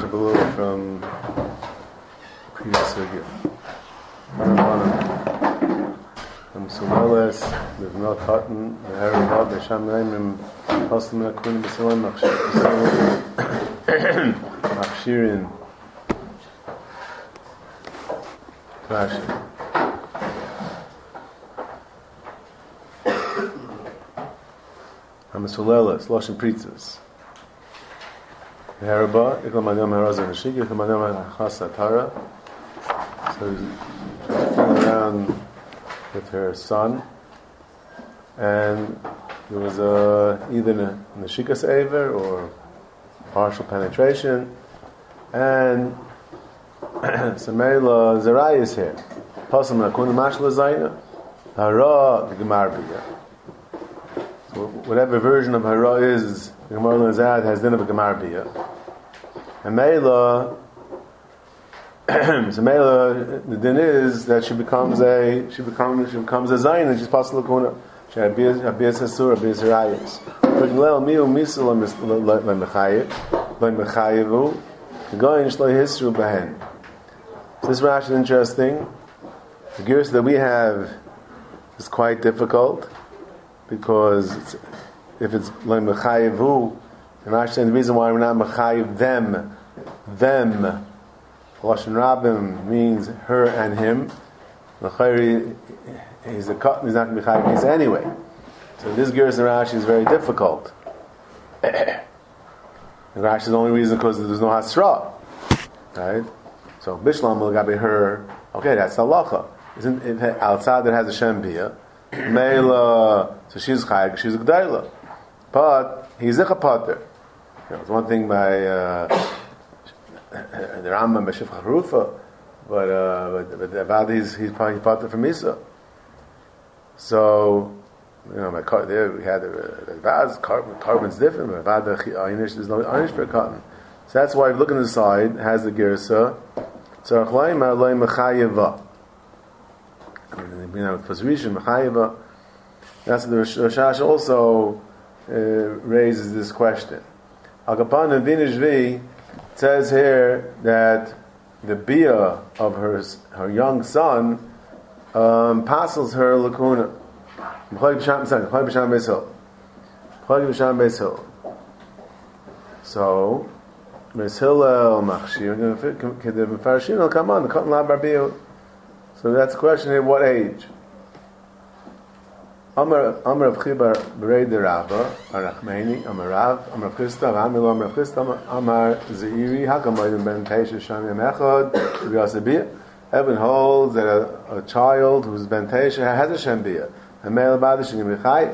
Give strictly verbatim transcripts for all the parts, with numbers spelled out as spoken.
up a little from the previous video. From Sumeles, the Vnot Cotton, the Harabah, the Sham Naimim, Hoslam Akun, Basilam, Machshirin, Rashi. Hamasuleles, Loshen Pritzes. Harabah, Iklam Adam Harazan Nashigi, Iklam Adam Hasa Tara. So she's fooling around with her son, and there was a, either a Nashikas Aver or partial penetration, and Samela Zerai is here. Pasam Nakuna Mashla Zaina, Hara, the Gemar Biyah. So whatever version of Hara is, the Gemara Lazad has din of a Gemar Biyah. And Mela, so Mela, the din is that she becomes a she becomes she becomes a Zayin and she's possible Kuna. She Abiyas Hasur, Abiyas Harayas. But Lel Miu Misal Lemechayev, Lemechayevu, Goyin Shloi Hisru Behen. This Rashi is interesting. The gears that we have is quite difficult because it's, if it's Lemechayevu, and Rashi saying the reason why we're not Mechayev them, them. Lashon Rabim means her and him. L'chayri, he's a cut, he's not Mechayev, he's anyway. So this Geras and Rashi is very difficult. And Rashi is the only reason because there's no Hasra. Right? So Bishlam will be her, okay, that's halacha. Isn't it outside that has a Shem Biyah? Meila, so she's Chayeg, she's a G'dayla. But he's a Chapater. You know, it's one thing by uh, the Rambam by Shifcha Harufa, but uh, but, but the Avad he's he's probably Pater from Isa. So you know, my car there we had the, the Avad's carbon carbon's different. But Avad the Einish there's no Einish for cotton. So that's why if you look on the side has the Gersa. So Achlaim Alay Mechayeva. I mean, you know, Fazrisha Mechayeva. That's the Rosh also uh, raises this question. Agapan and Vinishvi says here that the bia of her her young son um, passes her lakuna. So, Miss Hillel Machshir, come on, the cotton lab bia. So that's the question here: what age? Amar Amar of Chibar Berei de Rava Arachmeni Amar Rav Amar Chisda Amilo Amar Chisda Amar Zeiri Hakamayim Ben Teisha Shani Echad B'Yasabiyah. Evan holds that a, a child who's Ben Teisha has a Shem Biyah. A male Badish in Yemichai.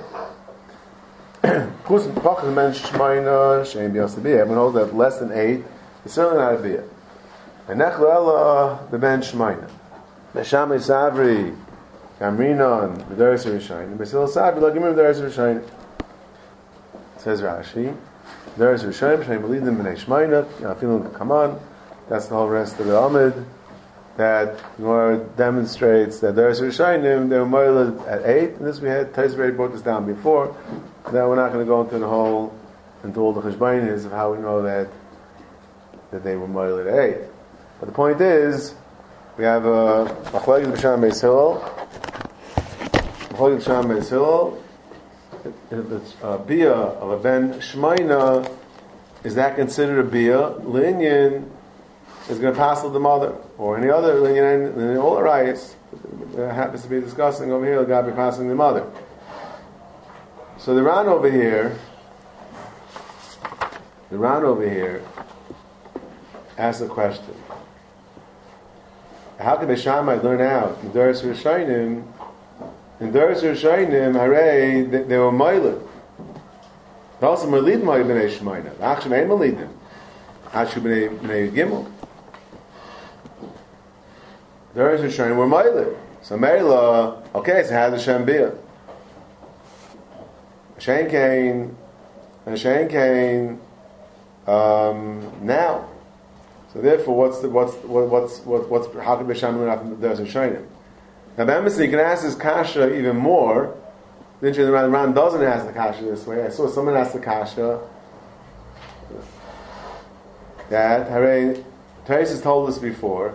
Kusin Pachas Ben Shmayna Shem B'Yasabiyah. Evan holds that less than eight is certainly not a Biyah. And Nechlo Ella the Ben Shmayna. Meshamei Savri. Kamrinon, the Daris Rishayin, Basil Sad, like him the Daris Rishayin. Says Rashi, Daris Rishayin, Shayin believe them in Shmaina, feeling come on. That's the whole rest of the Amid. That Gemara demonstrates that Daris Rishayin, they were moiled at eight, and this we had, Tais already brought this down before. Now we're not going to go into the whole, into all the Cheshbainis of how we know that that they were moiled at eight. But the point is, we have a Machlekes B'Sham Beis Hillel. Machlekes B'Sham Beis Hillel. If it's a bia of a ben shmayna, is that considered a bia? Linyan is going to pass to the mother, or any other linyan in all the rights that happens to be discussing over here. Got to be passing the mother. So the Ran over here, the Ran over here, asks a question. How can the Shammai learn out in Daris Rishayim? In Daris Rishayim, hooray, they, they were Moiled. But also Malid Moiled B'nei Shemaina. Achshem ain't Malidim. Achshem B'nei Gimel. Daris Rishayim were Moiled. So Meila, okay, so how does Hashem Biyah? Hashem Kain, Hashem Kain, um, now. So therefore, what's the, what's what, what's what, what's how can Bisham learn after the Daris Rishayim? Now, Be'emes, you can ask this kasha even more. The Ran doesn't ask the kasha this way. I saw someone ask the kasha. that Hare Taisus told us before.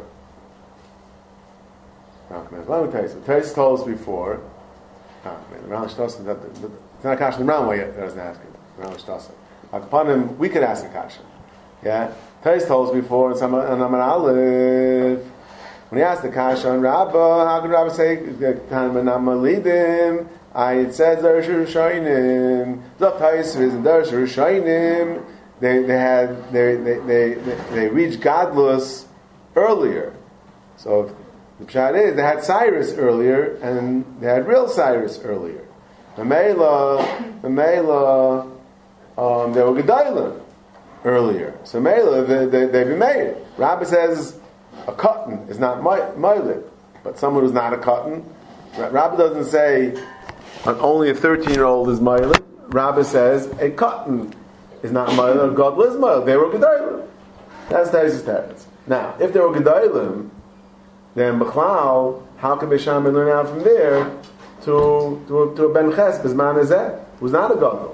Let me tell you something. Taisus told us before. Ah, man, the Rambam Shtosim, that it's not a kasha. The Rambam yet doesn't ask it. The Rambam Shtosim. Like upon him, we could ask a kasha. Yeah, Taisus told us before, and some and Amar Aleph. When he asked the kasha on Rabbah, how could Rabbah say Tanmanamalidim? I it says Darsh Rishayim. The Taisus is Darsh Rishayim. They they had they they they they, they reached godless earlier. So the pshat is they had Cyrus earlier and they had real Cyrus earlier. The Mela, the Mela, um, they were Gedalim earlier. So Mela they they they be made. Rabbi says a cotton is not moilid, but someone who's not a cotton. Rabbi doesn't say only a thirteen-year-old is moilid. Rabbi says a cotton is not moilid. God is moilid. They were Gedalim. That's Taisus Teretz. Now, if they were Gedalim, then B'chlal, how can Beishamai learn out from there to to, to a Ben Ches B'zman Hazeh, who's not a Gadol?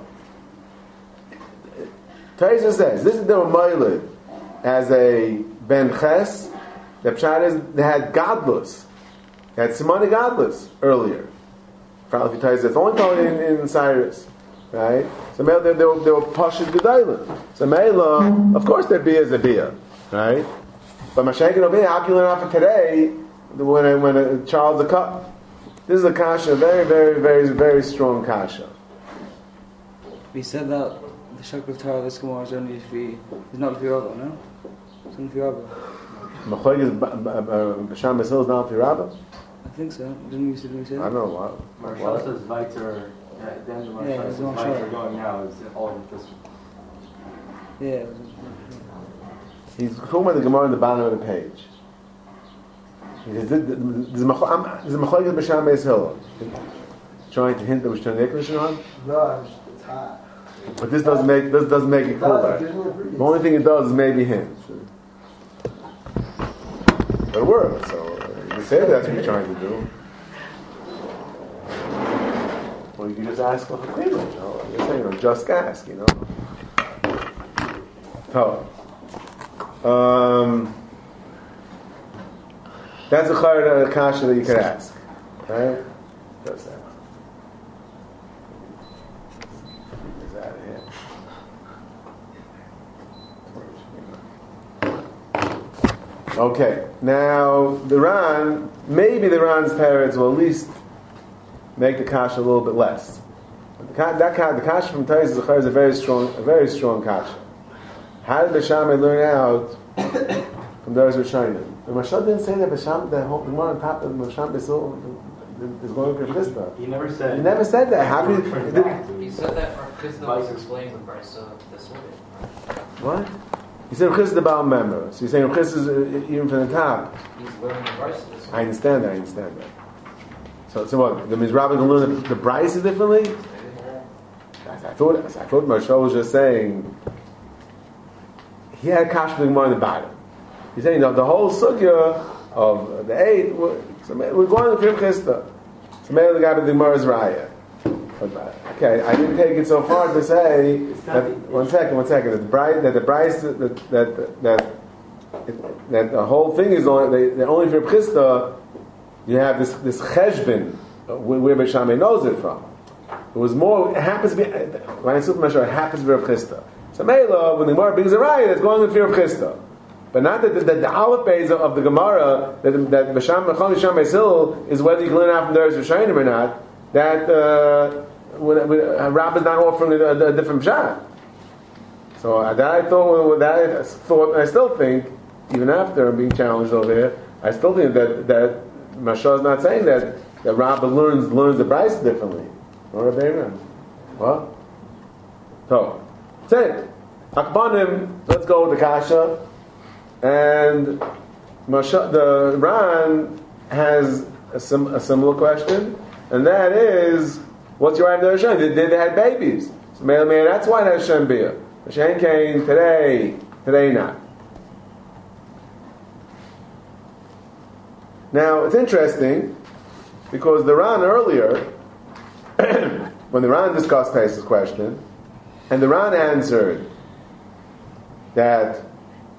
Taisus says this is they were moilid as a Ben Ches. The pshat is they had godless, they had Simoni godless earlier. If Taisus it's only told in, in Cyrus, right? So they, they, they were they were Pashut Gedalim. So Mela, of course, their bia is a bia, right? But Mashiach over here, how can you learn out for today when a, when a child's a cup? This is a kasha, very, very, very, very strong kasha. We said that the Shakal of Torah this Gemara is only if he is not if you're Rabba, no? It's only if you're Rabba. Machoig is Basham Basil is not if you're Rabba? I think so. Didn't we say didn't we say I don't know what. Marshall says Viter, the end of Marshall Yeah, says it's Marshall. Viter going now is all of this. Yeah. It was, He's talking about the Gemara on the bottom of the page. He says, "There's a Machoig is Basham Basil." Trying to hint that we're trying to English on. No, it's hot. But this doesn't make this doesn't make it cooler. The only thing it does is maybe hint. But it works. So you say that's what you're trying to do. Well, you can just ask for cleaner. You know, I'm just saying, you know, just ask. You know. So, um, that's a chayr kasha that you could ask, right? Just that. Okay, now the Ran, maybe the Ran's parents will at least make the kasha a little bit less. But the, that the kasha from Taisus Zechar is a very strong, a very strong kasha. How did Beishamai learn out from Darsh Rishayim? The Mashal didn't say that Beishamai, the whole Gemara on top of Mashal Beisil is going for Chisda. He never said. He never said that. How did he said that for Chisda was explaining the price of this way. What? He said Chis the Baal member. So he's saying Chis is uh, even from the top. He's learning the price of this way. I understand that. I understand that. So, so what? The Mizrahi can learn the, the price differently. I, I thought. I thought Marshall was just saying he had kash being more in the bottom. He's saying the, the whole sugya of the eight. So we're going to Krim Chista. So maybe the guy with the Gemara's raya. Okay, I didn't take it so far to say that, one second, one second, that the Bryce, that the Bryce, that that that, that, that the whole thing is only that only for Chista you have this this cheshbin where Beishamai knows it from. It was more. It happens to be when I super measure. It happens to be Rav Chista. So Mela, when the Gemara brings a raya, it's going in fear of Chista, but not that the, the, the aleph base of the Gemara that that Beishamai Beisil is whether you can learn out from Darsh Rishayim or not. That uh, when, when a rabbi is not offering a, a, a different pshat. So uh, that I thought that I thought I still think even after being challenged over here, I still think that that Mashal is not saying that that rabbi learns learns the Bryce differently. Or what? So say Akbanim. Let's go with the kasha and Mashal. The Ran has a, sim, a similar question. And that is, what's your idea of Hashem? They, they, they had babies. So man, man, that's why that's Hashem Bia. Hashem came today, today not. Now, it's interesting, because the Ran earlier, when the Ran discussed Taisus' question, and the Ran answered that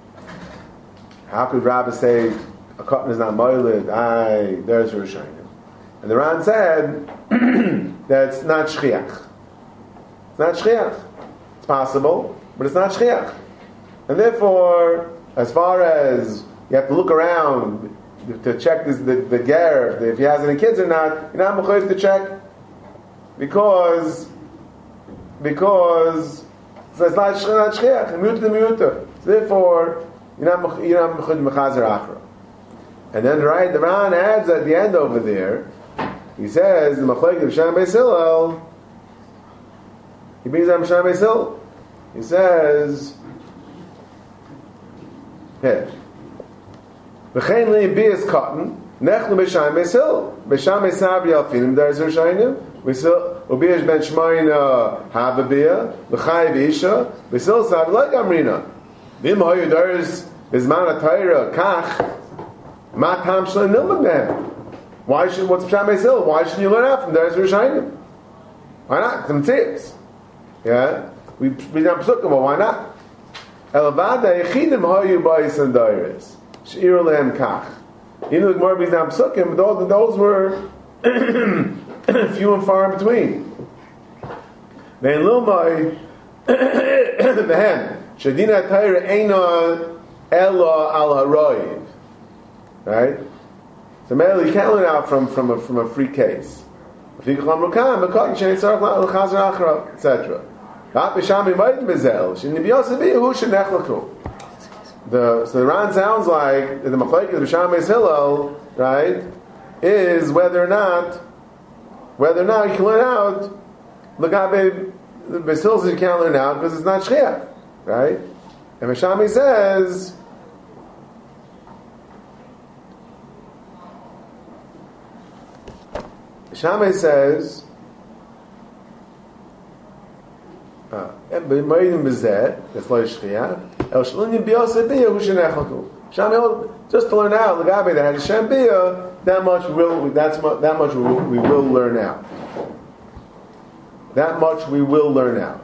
How could Rabbi say a cotton is not moiled? Aye, there's your Rishonim. And the Ran said that it's not shchiach. It's not shchiach. It's possible, but it's not shchiach. And therefore, as far as you have to look around to check this, the, the ger, if he has any kids or not, you're not mechuyev to check because because so it's not not shchiach. Miuta the miuta. Therefore, you're not you're not mechuyev mechazer achra. And then right, the Ran adds at the end over there. He says the machlekes of Shem Beis Hillel. He brings down Shem Beis Hillel. He says, "Hey, v'chein li bias cotton nechnu b'Shem Beis Hillel b'Shem Beis Sabri alfinim there's Rishonim v'sil ubiyash ben Shmoyna havabia v'chay v'isha v'sil sabri like amrina v'im hoyu there's bizman atayra kach ma tam shlo nilmad mehem." Why should what's Pshat Beis Hillel? Why shouldn't you learn out from there as Rishonim? Why not? Some tips. Yeah? We read down Pesukah, but why not? Elavada yechidim hayu ba'is and dairis. She'ir lehem kach. You know the Gemara reads down Pesukah, but those, those were few and far in between. Ve'en lilmai ve'hem shadina ta'ira eina ela al haroiv. Right? So maybe you can't learn out from, from, a, from a free case. et cetera. The so the Ran sounds like the machlekes of Shem Beis Hillel, right, is whether or not whether or not you can learn out Lagabe Beis Hillel says you can't learn out because it's not shchiach, right? And Meshami says Shammai says, "B'mayim b'zeh that's like shchiach. El shlinim b'yoseh biyah hu shenechaku." Shammai just to learn out the Gabi that has a shem biyah. That much will that's mu- that much we will, we will learn out. That much we will learn out.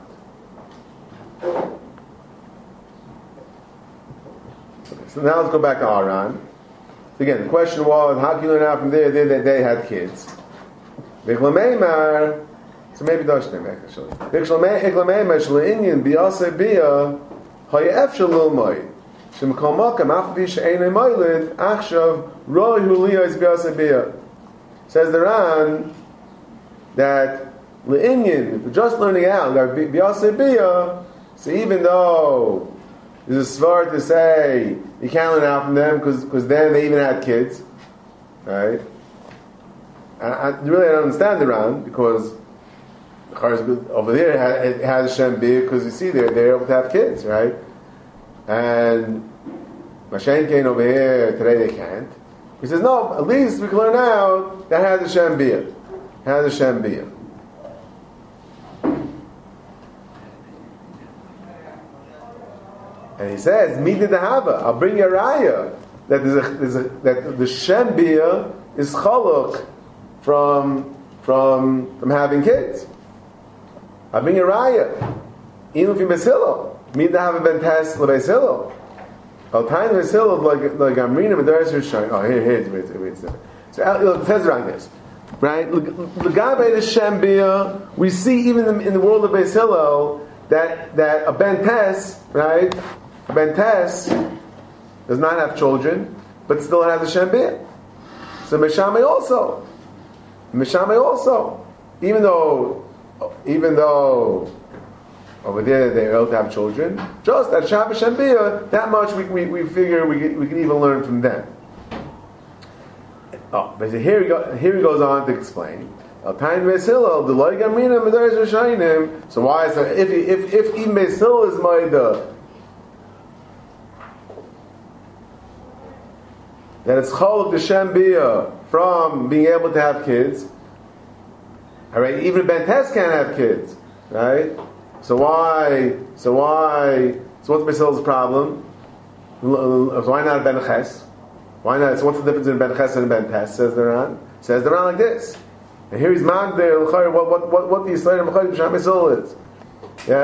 Okay, so now let's go back to Aran. Again, the question was, how can you learn out from there? They, they, they had kids. So maybe Dashnim actually. Iklameimer shle'inyan biyasei biyah hayef shalil moed shemkol makam afbi she'enei moed achshav roi huliyos biyasei biyah. Says the Ran that le'inyan, if we're just learning out biyasei biyah, so even though there's a svar to say you can't learn out from them because then they even had kids, right? I, I really I don't understand the Ran because over there it has Shem Biyah because you see they're, they're able to have kids, right? And Mashen came over here today they can't. He says no, at least we can learn out that has a Shem Biyah, has a Shem Biyah. And he says, "Midin dehava." I'll bring you a raya that there's a, there's a, that the Shem Biyah is chaluk from from from having kids. I bring a raya. Even if you Beis Hillel, midin dehava ben tes leBeis Hillel. Al time Beis Hillel like like Amrina Medaris Rishon. Oh, here here wait wait wait. So it says like this, right? L'gabe the Shem Biyah, we see even in the, in the world of Beis Hillel that that a ben tes, right? A ben tes does not have children, but still has a Shem Biyah. So Meshamei also, Meshamei also, even though, even though over there they're able to have children, just that Shem Shem Biyah, that much we we, we figure we can, we can even learn from them. Oh, but here he go, here he goes on to explain. Al Tain Beis Hillel, the Loi Gamrina Medaris Rishayim. So why is that? If if if even Beis Hillel is Maida, that it's Chaluk the Shem Biyah from being able to have kids. All right, even Ben Tes can't have kids, right? So why? So why? So what's Beis Hillel's problem? So why not a Ben Ches? Why not? So what's the difference in Ben Ches and Ben Tes? Says the Ran. Says the Ran like this. And here he's man there. What what what what the Yisrael Mechayim Shem Beis Hillel is? Yeah.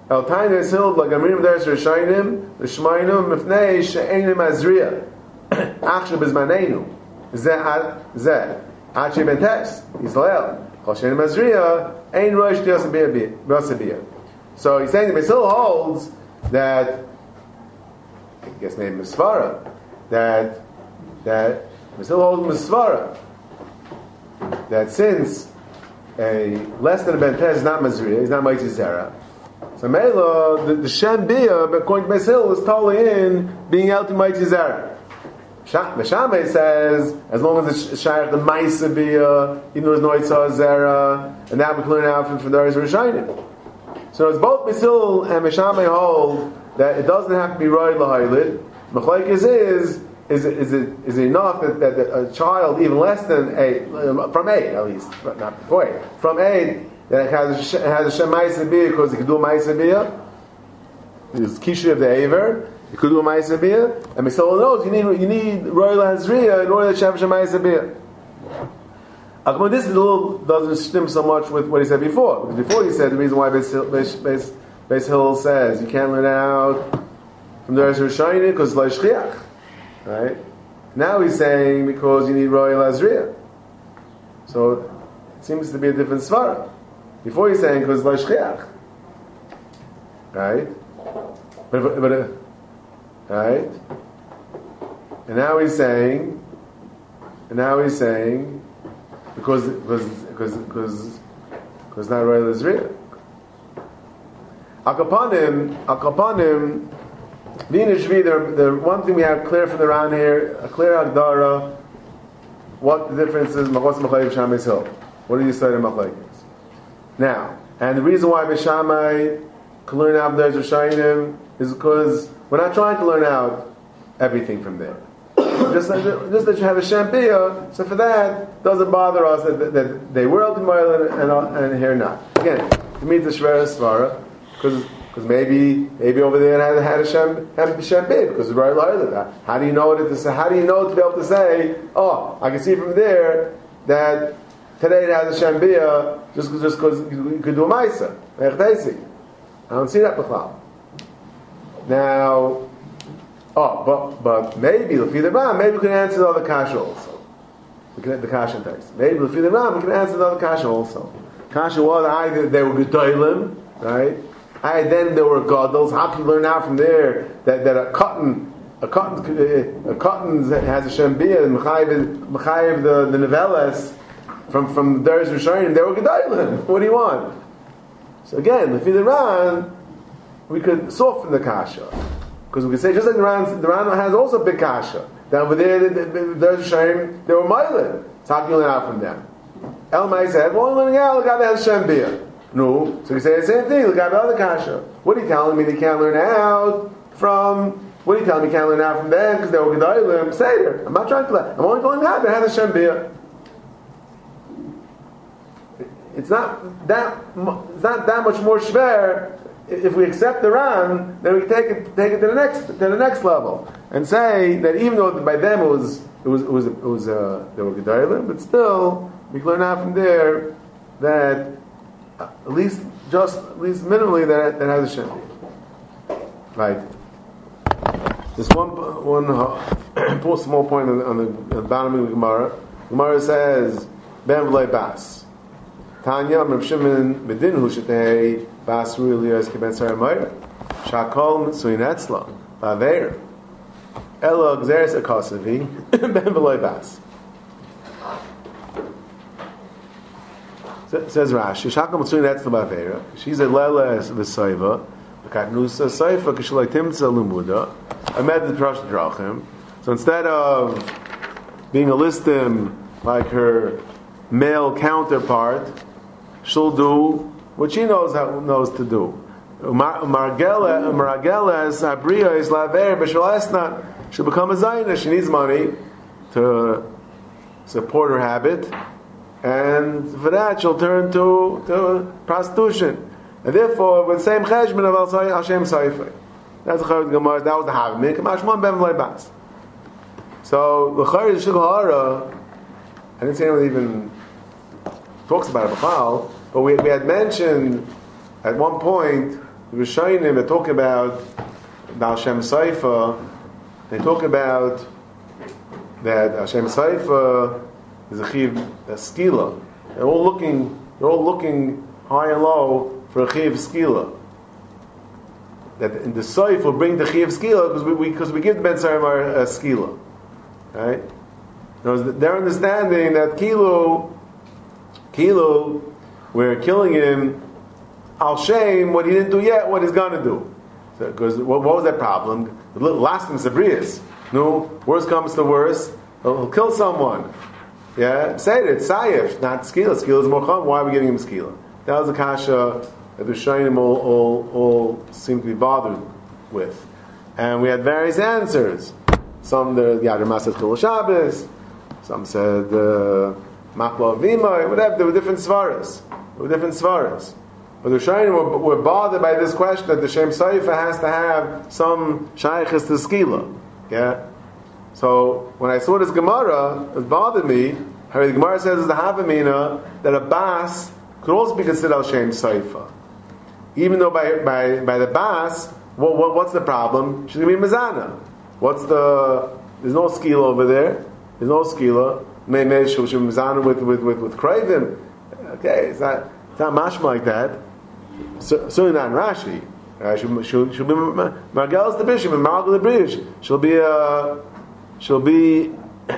El Taina is held like Amirim Deres Rishayim, the Shmainim, Mifnei, She'enim Azriya, Achshab is Manenu, Zeh, Zeh, Achi Bentes, Yisrael, Chol She'enim Azriya, Ein Rosh Diosabiyah. So he's saying the Beis Hillel holds that, I guess maybe Misvara, that, that, Beis Hillel holds Misvara, that since a less than a Bentes is not Mazriya, he's not Mighty Zera, so Mela, the, the Shem Bia, according to Beis Hillel, is totally in being out to Mighty Zera. The Shammai says, as long as it's Shaykh the Maisa Bia, even though there's no Yitzhak Zera, and that we can learn out from, from the Arizal Rishayim. So it's both Beis Hillel and Beis Shammai hold that it doesn't have to be Roy L'Haylid. Machlekes is, is, is, it, is it enough that, that a child, even less than eight, from eight at least, not before eight, from eight, that has a, has a Shem Maisa Bia because he can do a Maisa Bia, it's Kishi of the Aver, you could do a Maisa Bia, and Beis Hillel knows you need you need Royal Hazriya in order to have a Maisa Bia. Akman, this is a little doesn't stem so much with what he said before. Because before he said the reason why Beis Hillel says you can't learn out from the Arizal Rishayim because it's like Shchiach, right? Now he's saying because you need Royal Hazriya. So it seems to be a different svara. Before he's saying because it's like Shchiach, right? But but. Uh, Right? And now he's saying, and now he's saying, because because because because because not Royal Israel. Akapanim, Akapanim, being a Shvi, the one thing we have clear from the round here, a clear Agdara, what the difference is, Machos Machlekes Shammai Beis Hillel. What do you say to Machlekes? Now, and the reason why Beis Shammai can learn out there Rishayim is because we're not trying to learn out everything from there. just, like, just that you have a Shem Bia, so for that, doesn't bother us that, that, that they were ultimately and, and, and here not. Again, to me it's a Shvera Svara, because maybe maybe over there it had, had a Shem had a Shem Bia, because it's right like that. How do you know it to say, how do you know to be able to say, oh, I can see from there that today it has a Shem Bia just just because you could do a Maisa. I don't see that b'chlal. Now, oh, but but maybe Lefi the Ram, maybe we can answer the other kasha also. We can the kasha text. Maybe Lefi the Ram, we can answer the other kasha also. Kasha was either they were gedolim, right? I then there were gadol. How can you learn out from there that, that a cotton a cotton a cotton has a Shem Bia and mechayev the the novellas from from Deres Rishayim they were gedolim. What do you want? So again, Lefi the Ram, we could soften the kasha. Because we could say, just like the Ran, the Ran has also a big kasha. That over there, there's a shame, they were Mailin. So how can you learn out from them? Elmai said, well, you're learning out, look how they have Shem Bia. No. So we say the same thing, look at the other kasha. What are you telling me they can't learn out from, what are you telling me you can't learn out from them because they were Gedolim? Seder. I'm not trying to learn. I'm only telling you how they have a Shem Bia. It's not that, it's not that much more shver. If we accept the Ran, then we take it take it to the next to the next level and say that even though by them it was it was it was, it was uh, they were Gedolim, but still we can learn out from there that uh, at least just at least minimally that that has a Shem. Right. There's one one uh, small point on the, on the, on the bottom of the Gemara. Gemara says Ben v'lei bas. Tanya Rav Shimon Medinhu shetei bas ru'iliyas kiben saramayra shakol mitzuyin etzla ba'aver elo gzeres akasavi ben v'lei bas. Says Rashi shakol mitzuyin etzla ba'aver. She's a lela v'soiva v'katnusa soifa k'shalai timtza lumuda amed the trash drachim. So instead of being a listim like her male counterpart, she'll do what she knows how, knows to do. Maragela is abriya is laver, but she'll not. She'll become a zayna. She needs money to support her habit, and for that she'll turn to, to prostitution. And therefore, with the same cheshbon of Hashem Saifei. That's the Chayyim Gemara. That was the Havamik. Kamashmon ben v'lei bas. So the Chayyim Shulchan, I didn't say anyone even talks about it before, but we, we had mentioned at one point the Rishonim, they talk about Baal Shem Seifa, they talk about that Hashem Seifa is a chiv, a skila. They're all looking, they're all looking high and low for a chiv skila. That in the Seif will bring the chiv skila because we because we, we give the Ben Sarimar a skila, right? They're understanding that Kilu, Kilu, we're killing him al shem what he didn't do yet, what he's gonna do. Because so, what, what was that problem? The last in Sabrius. No, worst comes to worst, he'll, he'll kill someone. Yeah, say it, it's Sayef, not Skila. Skila is more common. Why are we giving him Skila? That was the kasha that the Shainim all, all, all seem to be bothered with. And we had various answers. Some, the Yadar said Chil Shabbos, some said uh, Makla Avima, whatever. There were different svaras. There were different svaras. But the Shainim were, were bothered by this question that the Shem Seifa has to have some Shaykhis to Skila. Yeah. So when I saw this Gemara, it bothered me. The Gemara says is the Havamina that a bas could also be considered al Shem Seifa, even though by by by the bas, what, what what's the problem? She's gonna be mezana. What's the? There's no skila over there. There's no skila. Maybe she'll be mezana with with with with craving. Okay, it's not it's not mashma like that. So, certainly not in Rashi. Uh, she'll, she'll, she'll be Margelis the bishop and Margel the British. She'll be a, she'll be,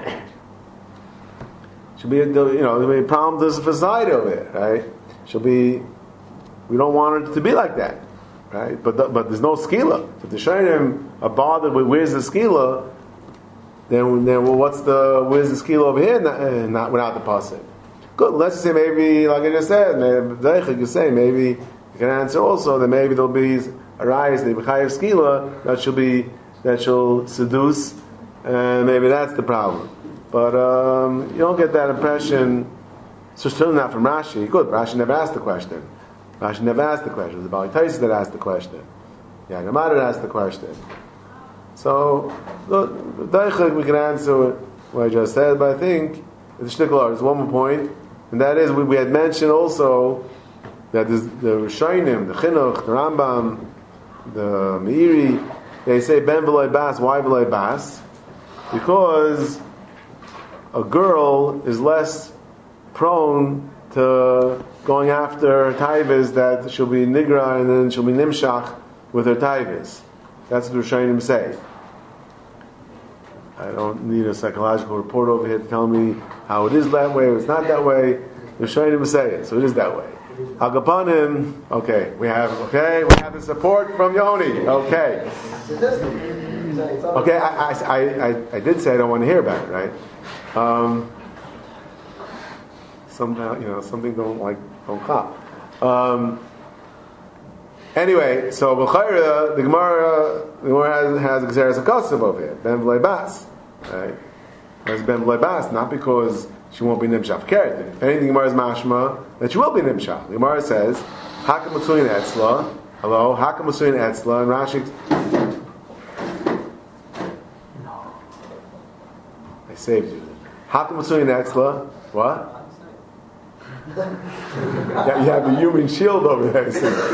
she'll be a, you know, there'll be problems for society over there, right? She'll be, we don't want her to be like that, right? But the, but there's no skila. If the Shainim are bothered with where's the skila, then then well, what's the where's the skila over here? Not, not without the pasuk. Good. Let's just say maybe, like I just said, maybe you say maybe. You can answer also that maybe there'll be a rise, the B'chayev Skila, that she'll be, that she'll seduce, and maybe that's the problem. But um, you don't get that impression, so certainly not from Rashi. Good, Rashi never asked the question. Rashi never asked the question. It was the Bali Taisa that asked the question. Yagamad that asked the question. So, look, we can answer what I just said, but I think the Shtiklar is one more point, and that is we, we had mentioned also that is the Rishonim, the Chinuch, the Rambam, the Meiri, they say Ben v'loy bas. Why v'loy bas? Because a girl is less prone to going after taivas that she'll be nigra and then she'll be nimshach with her taivas. That's what the Rishonim say. I don't need a psychological report over here to tell me how it is that way or it's not that way. The Rishonim say it, so it is that way. Agapanim, okay, we have okay, we have the support from Yoni. Okay, okay, I, I, I, I did say I don't want to hear about it, right? Um, somehow, you know, something don't like don't cop. Um, anyway, so B'chayra, the Gemara, the Gemara has has Xeris Akasim over here, Ben V'lei Bas, right? There's Ben V'lei Bas, not because she won't be nimshach keret. If anything, Gemara is mashma that she will be nimshach. The Gemara says, "Hakam Matzuyin Etzla." Hello, Hakam Matzuyin Etzla, and Rashi. I saved you. Hakam Matzuyin Etzla. What? Yeah, you have the human shield over there.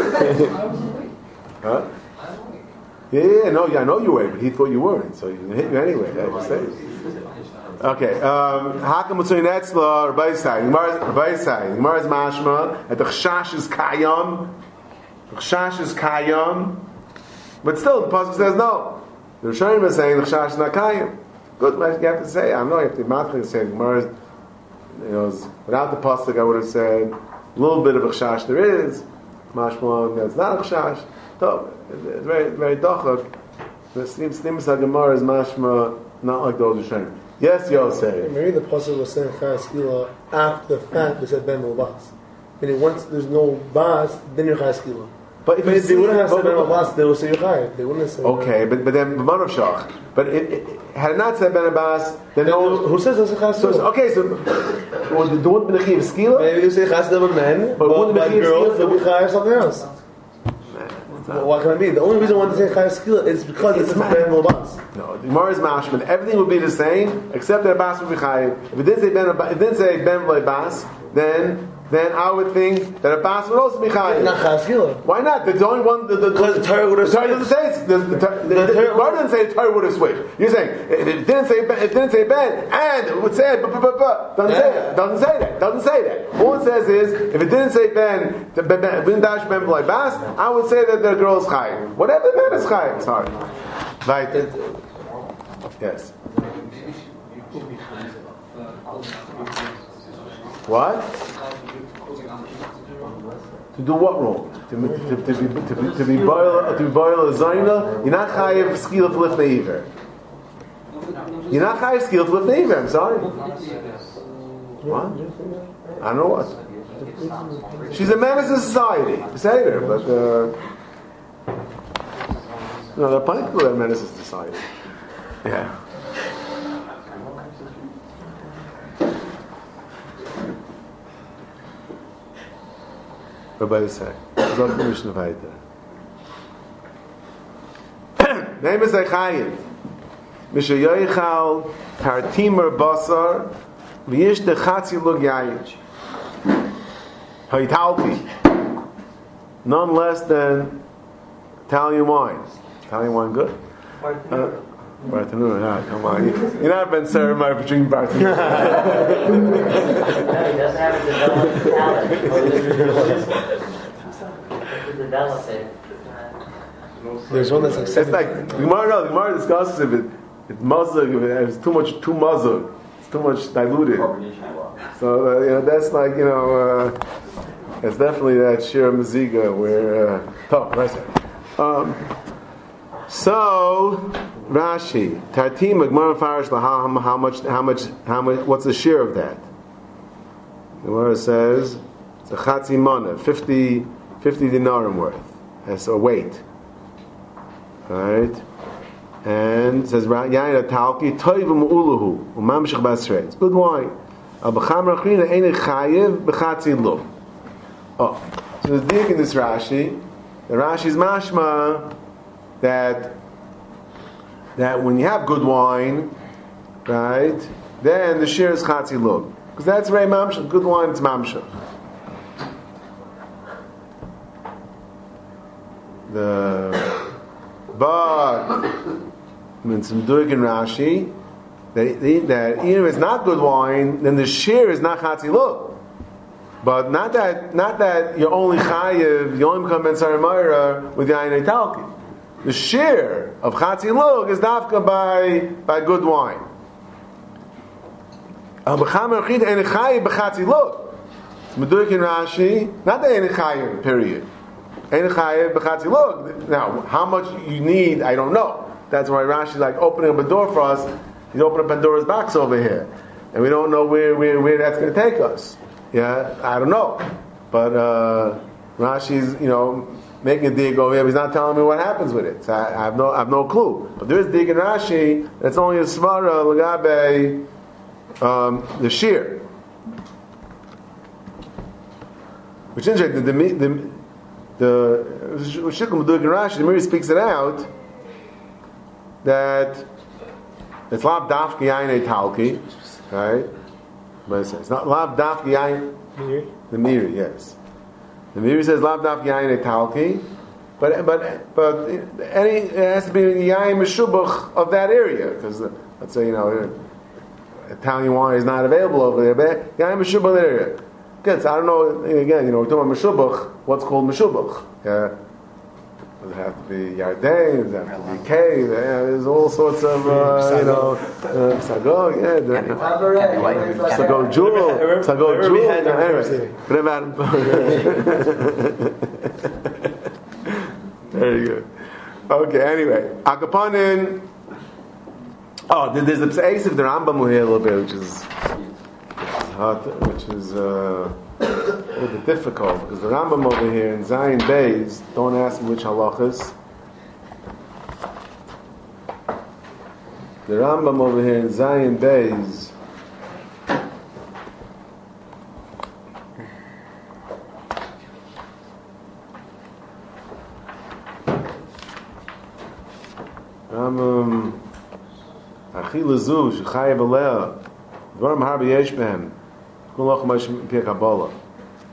Huh? Yeah, yeah, no, yeah, I know you were, but he thought you weren't, so he didn't hit you anyway. I just saved you. Okay, Hakam Matzuyin Etzla, Rabbi Sai. Rabbi Sai. The Gemara is mashma that the chashash is kayam. The chashash is kayam, but still the pasuk says no. The Rishonim is saying the chashash is not kayam. Good, you have to say. I know you have to matching say the Gemara. You know, without the pasuk, I would have said a little bit of a chashash there is. Mashma that's not a chashash. So it's very very dachak. The Snimus HaGemara is mashma not like those Rishonim. Yes, Yosef. Maybe the pasuk was saying Chayas Skila after the fact they said Ben Bas. Meaning once there's no Bas, then you're Chayas Skila. But if but if they wouldn't have said Ben but, Bas, they would say Yochai. They wouldn't have said. Okay, but but then B'manav Shach. But it, it, had it not said Ben Bas, then no. Who says it's a Chayas Skila? So, okay, so well, the one b'nechiv Skila. Maybe you say Chayas Skila men, but one by girls they'll be Chayas something else. Well, what can I mean? The only reason I want to say Chayas Skila is because it's, it's Ben Bas. No, the Gemara is mashman. Everything would be the same except that Bas would be chayiv. If it didn't say Ben, if it didn't say Ben v'lei Bas, then then I would think that a bas would also be chayiv. Not chaskila. Why not? There's only one. The, the, Because the Torah would have the Torah doesn't say it's, the, the, the, the, the, the Torah doesn't say the Torah would have switched. You're saying if it didn't say if it didn't say ben and it would say but but but but doesn't say that. Doesn't say that. Doesn't say that. All it says is if it didn't say ben ben ben dash ben b'lay bas, I would say that the girl is chayiv. Whatever the man is chayiv. Sorry. Right. Yes. What? To do what wrong? To, to, to, to be to be to be boil to be boil a zayna. You're not chayiv skil for lifnei iver. You're not chayiv skil for lifnei iver. I'm sorry. What? I don't know what. She's a menace to society. Say her, but uh, no, there are plenty of people that are menaces to society. Yeah. Rabbi say, "Zog Mishnah Vayter." Name is Eichayim. Misha Yoichal Tartimer Basar V'yish Dechatzi Lug Yayin Haitalpi, none less than Italian wine. Italian wine good? Uh, Bartanura, yeah, come on. You're not Ben Sarah for drinking Bartanura. No, he doesn't have a developed palate. He developed it. There's one that's like It's like the Gemara. No, the Gemara discusses if it it's muzzle, if it's too much, too muzzle, it's too much diluted. So uh, you know that's like you know uh, it's definitely that Shira Maziga where. Uh, oh, right. Um, so Rashi Tartim Gemara Farish how much how much how much what's the share of that? The Gemara says it's a chatzi mana, fifty, fifty dinarim worth. That's a weight. Right? And it says Yain Atalki Toivim Uluhu Umamshich Basrei. It's good wine. Al B'cham Rachrina Ein Chayev B'chatzi Lo. Oh, so there's dig in this Rashi. The Rashi's mashma that that when you have good wine, right, then the shir is Chatzi Lo. Because that's very mamshach. Good wine, it's mamshach. The but when some doig in Rashi that, that even if it's not good wine, then the shir is not Chatzi Lo. But not that not that you're only chayiv, you only become ben saramayra with the ayin talki. The share of Chatzi Lo is dafka by by good wine. Al b'cham rechid ein chayiv b'chatzi Lo. It's meduik in Rashi, not the ein chayiv period. Ein chayiv b'chatzi Lo. Now, how much you need, I don't know. That's why Rashi's like opening up a door for us. He's opening up Pandora's box over here, and we don't know where where, where that's going to take us. Yeah, I don't know, but uh, Rashi's you know making a dig over here. He's not telling me what happens with it. So I, I have no I have no clue. But there is dig in Rashi that's only a svara lagabe um, the shear. Which is interesting. The the the Shikkum dig in Rashi. The Miri speaks it out that it's lav dafki yayin talki, right? But it's not lav dafki yayin. The Miri, yes. The Miri says lav dafki yayin talki, but but but any it has to be yayin meshubach of that area because let's say you know Italian wine is not available over there, but yayin meshubach area. Good. So I don't know. Again, you know, we're talking about meshubach. What's called meshubach? Yeah. Does it have to be Yarden? Does it have to be cave? Yeah, there's all sorts of, uh, you know, Psago, yeah. Psago jewel. Psago jewel. Anyway. Very good. Okay, anyway. Akapanin. Oh, there's a Psa'is of the Rambam here a little bit, which is, which is, uh, a little bit difficult because the Rambam over here in Zion Beis, don't ask me which halachas. The Rambam over here in Zion Beis Rambam Achila Zu Shechayev Alea Dvarim Harbi Yesh Behem Kulach Mash Pia Kabbalah.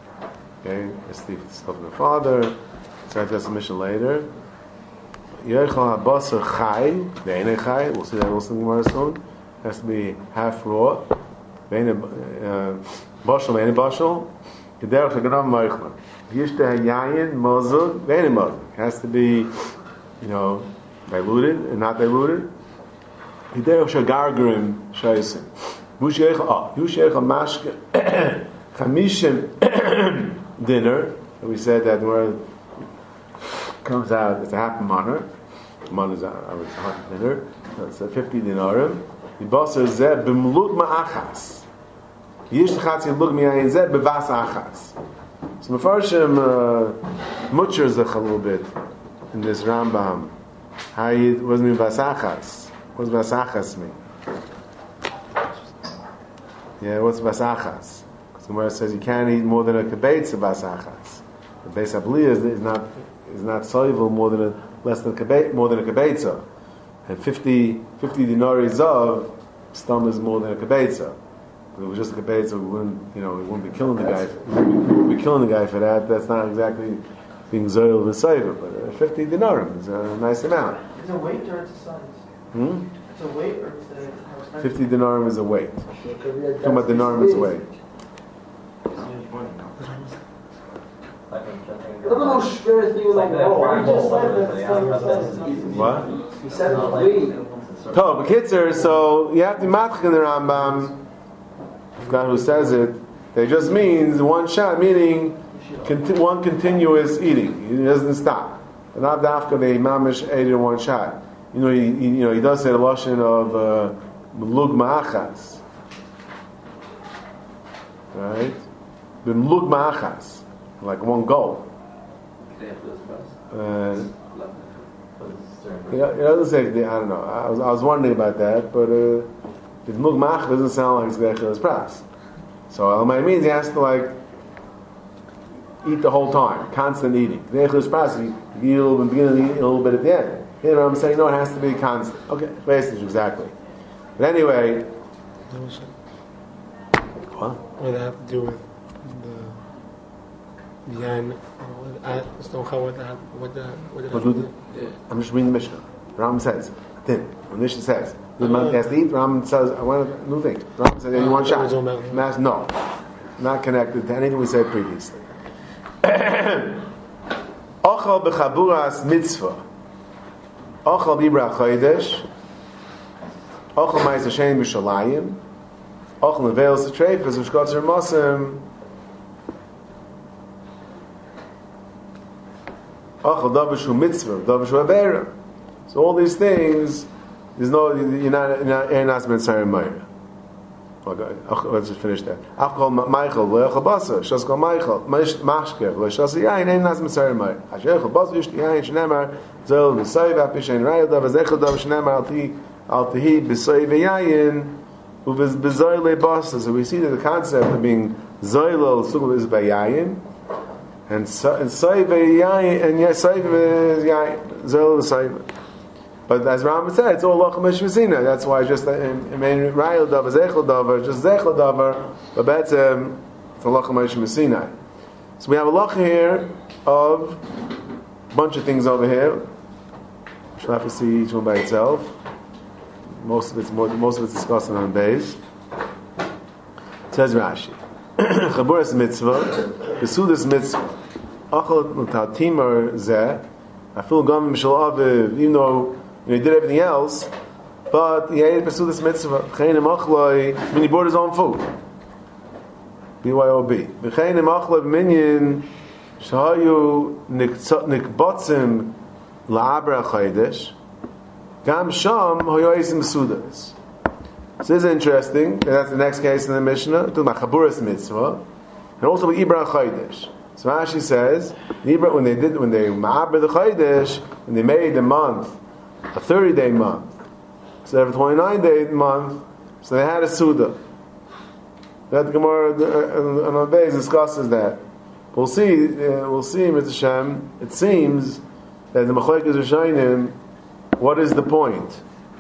Okay, it's the stuff of the father. So that's a mission later. Yechal habasar chai, ve'enei chai. We'll see that also in Gemara soon. Has to be half raw. Ve'enei bashal, ve'enei bashal. Kederach haganav meichlan. Yishte hayayin mozud, ve'enei mozud. Has to be, you know, diluted and not diluted. Kederach shagargarim shaisim. Yushechal, ah, yushechal mashke chamishim dinner. We said that where comes out, it's a half a manor. Man is a half dinner. So it's a fifty dinarim. The basar zeh b'mlut ma'achas. Yish t'chatzi lug mi'ayin zeh b'vas achas. So Mefarshim uh, mutchers a little bit in this Rambam. How you, what does it mean vas achas? What does vas achas mean? Yeah, what's vas achas? Because the Gemara says you can't eat more than a kibetz of vas achas. The Beis Abliya is, is not is not soluble more than a less than a more than a kibetza, and fifty, fifty dinari zav stum is more than a kibetza. If it was just a kibetza, we wouldn't, you know, we wouldn't be killing the guy. We wouldn't be killing the guy for that. That's not exactly being zoil v'sayver, but uh, fifty dinarim is a nice amount. It's a weight or it's a size? Hmm? It's a weight or it's a how Fifty dinarim is a weight. Talking about dinarim is a weight. Look at how schwer thing was like that. We just said that. What? He said weight. So, but kitzer, so you have to match in the Rambam. The guy who says it, that just means one shot, meaning conti- one continuous eating. He doesn't stop. But not dafka the mamish ate in one shot. You know, he, he you know he does say the lashon of lug ma'achas, right? B'mlug ma'achas. Like one go. Uh, yeah, it doesn't say. I don't know. I was I was wondering about that, but uh, the mugmach doesn't sound like it's gechil's pras. So Almay means he has to like eat the whole time, constant eating. Gechil's pras, you eat a little bit in the beginning, eat a little bit at the end. You know what I'm saying? No, it has to be constant. Okay, basically exactly. But anyway, what? What does that have to do with the Yan? I just don't know what that. What the? What did I do? I'm just reading the Mishnah. Ram says, then the Mishnah says, the man has to eat. Ram says, I want a new thing. Ram says, you want shot? Mas, no, not connected to anything we said previously. Ochal b'chaburas mitzvah. Ochal b'ibra chodesh. Ochal ma'is Hashem b'shalayim. Ochal neveils the treifas v'shkotzer mosim. Achal davashu mitzvah, davashu avera. So all these things, there's no, you're not, you're not, you're not mitzvah meira. Okay, let's just finish that. Achal Michael, le'achal basa, shaskal Michael, mashkev, le'shas yayin, ain't not mitzvah meira. Hashechal basa yishti yayin, shneimar, zel v'sayv, apishayin raya dav, azechal dav, shneimar, alti, alti, b'sayv yayin, uviz b'zoy le'basa. So we see that the concept of being zoylel, sugul is by yayin, and Saiv Yayin, and yes, Saiv is Yayin, Zel is Saiv. But as Rambam said, it's all Lachem Mishvazina. That's why just in main Rayel Davar, Zechel Davar, just Zechel Davar, but that's um, it's a Lachem Mishvazina. So we have a Lach here of a bunch of things over here. We'll have to see each one by itself. Most of it's most of it's discussed on base. Says Rashi. Chaburas mitzvah, Besudas mitzvah. Achal l'tatimar zeh. I feel gam mishal aviv, even though you know, he did everything else, but he ate Besudas mitzvah. Chayim achloi, when he brought his own food. B Y O B. Chayim achloi minyan shahayu nikbotzim la'abra chaydesh. Gam sham hoyoisim Besudas. So this is interesting. That's the next case in the Mishnah. Talking about Chaburas mitzvah, and also with Ibra Chaydesh. So Rashi says, Ibra, when they did, when they ma'aber the Chaydesh, when they made the month a thirty-day month instead of a twenty-nine day month, so they had a Suda. That the Gemara on our base discusses that. We'll see. Uh, we'll see. Mister Shem. It seems that the Machlekes Rishonim. What is the point?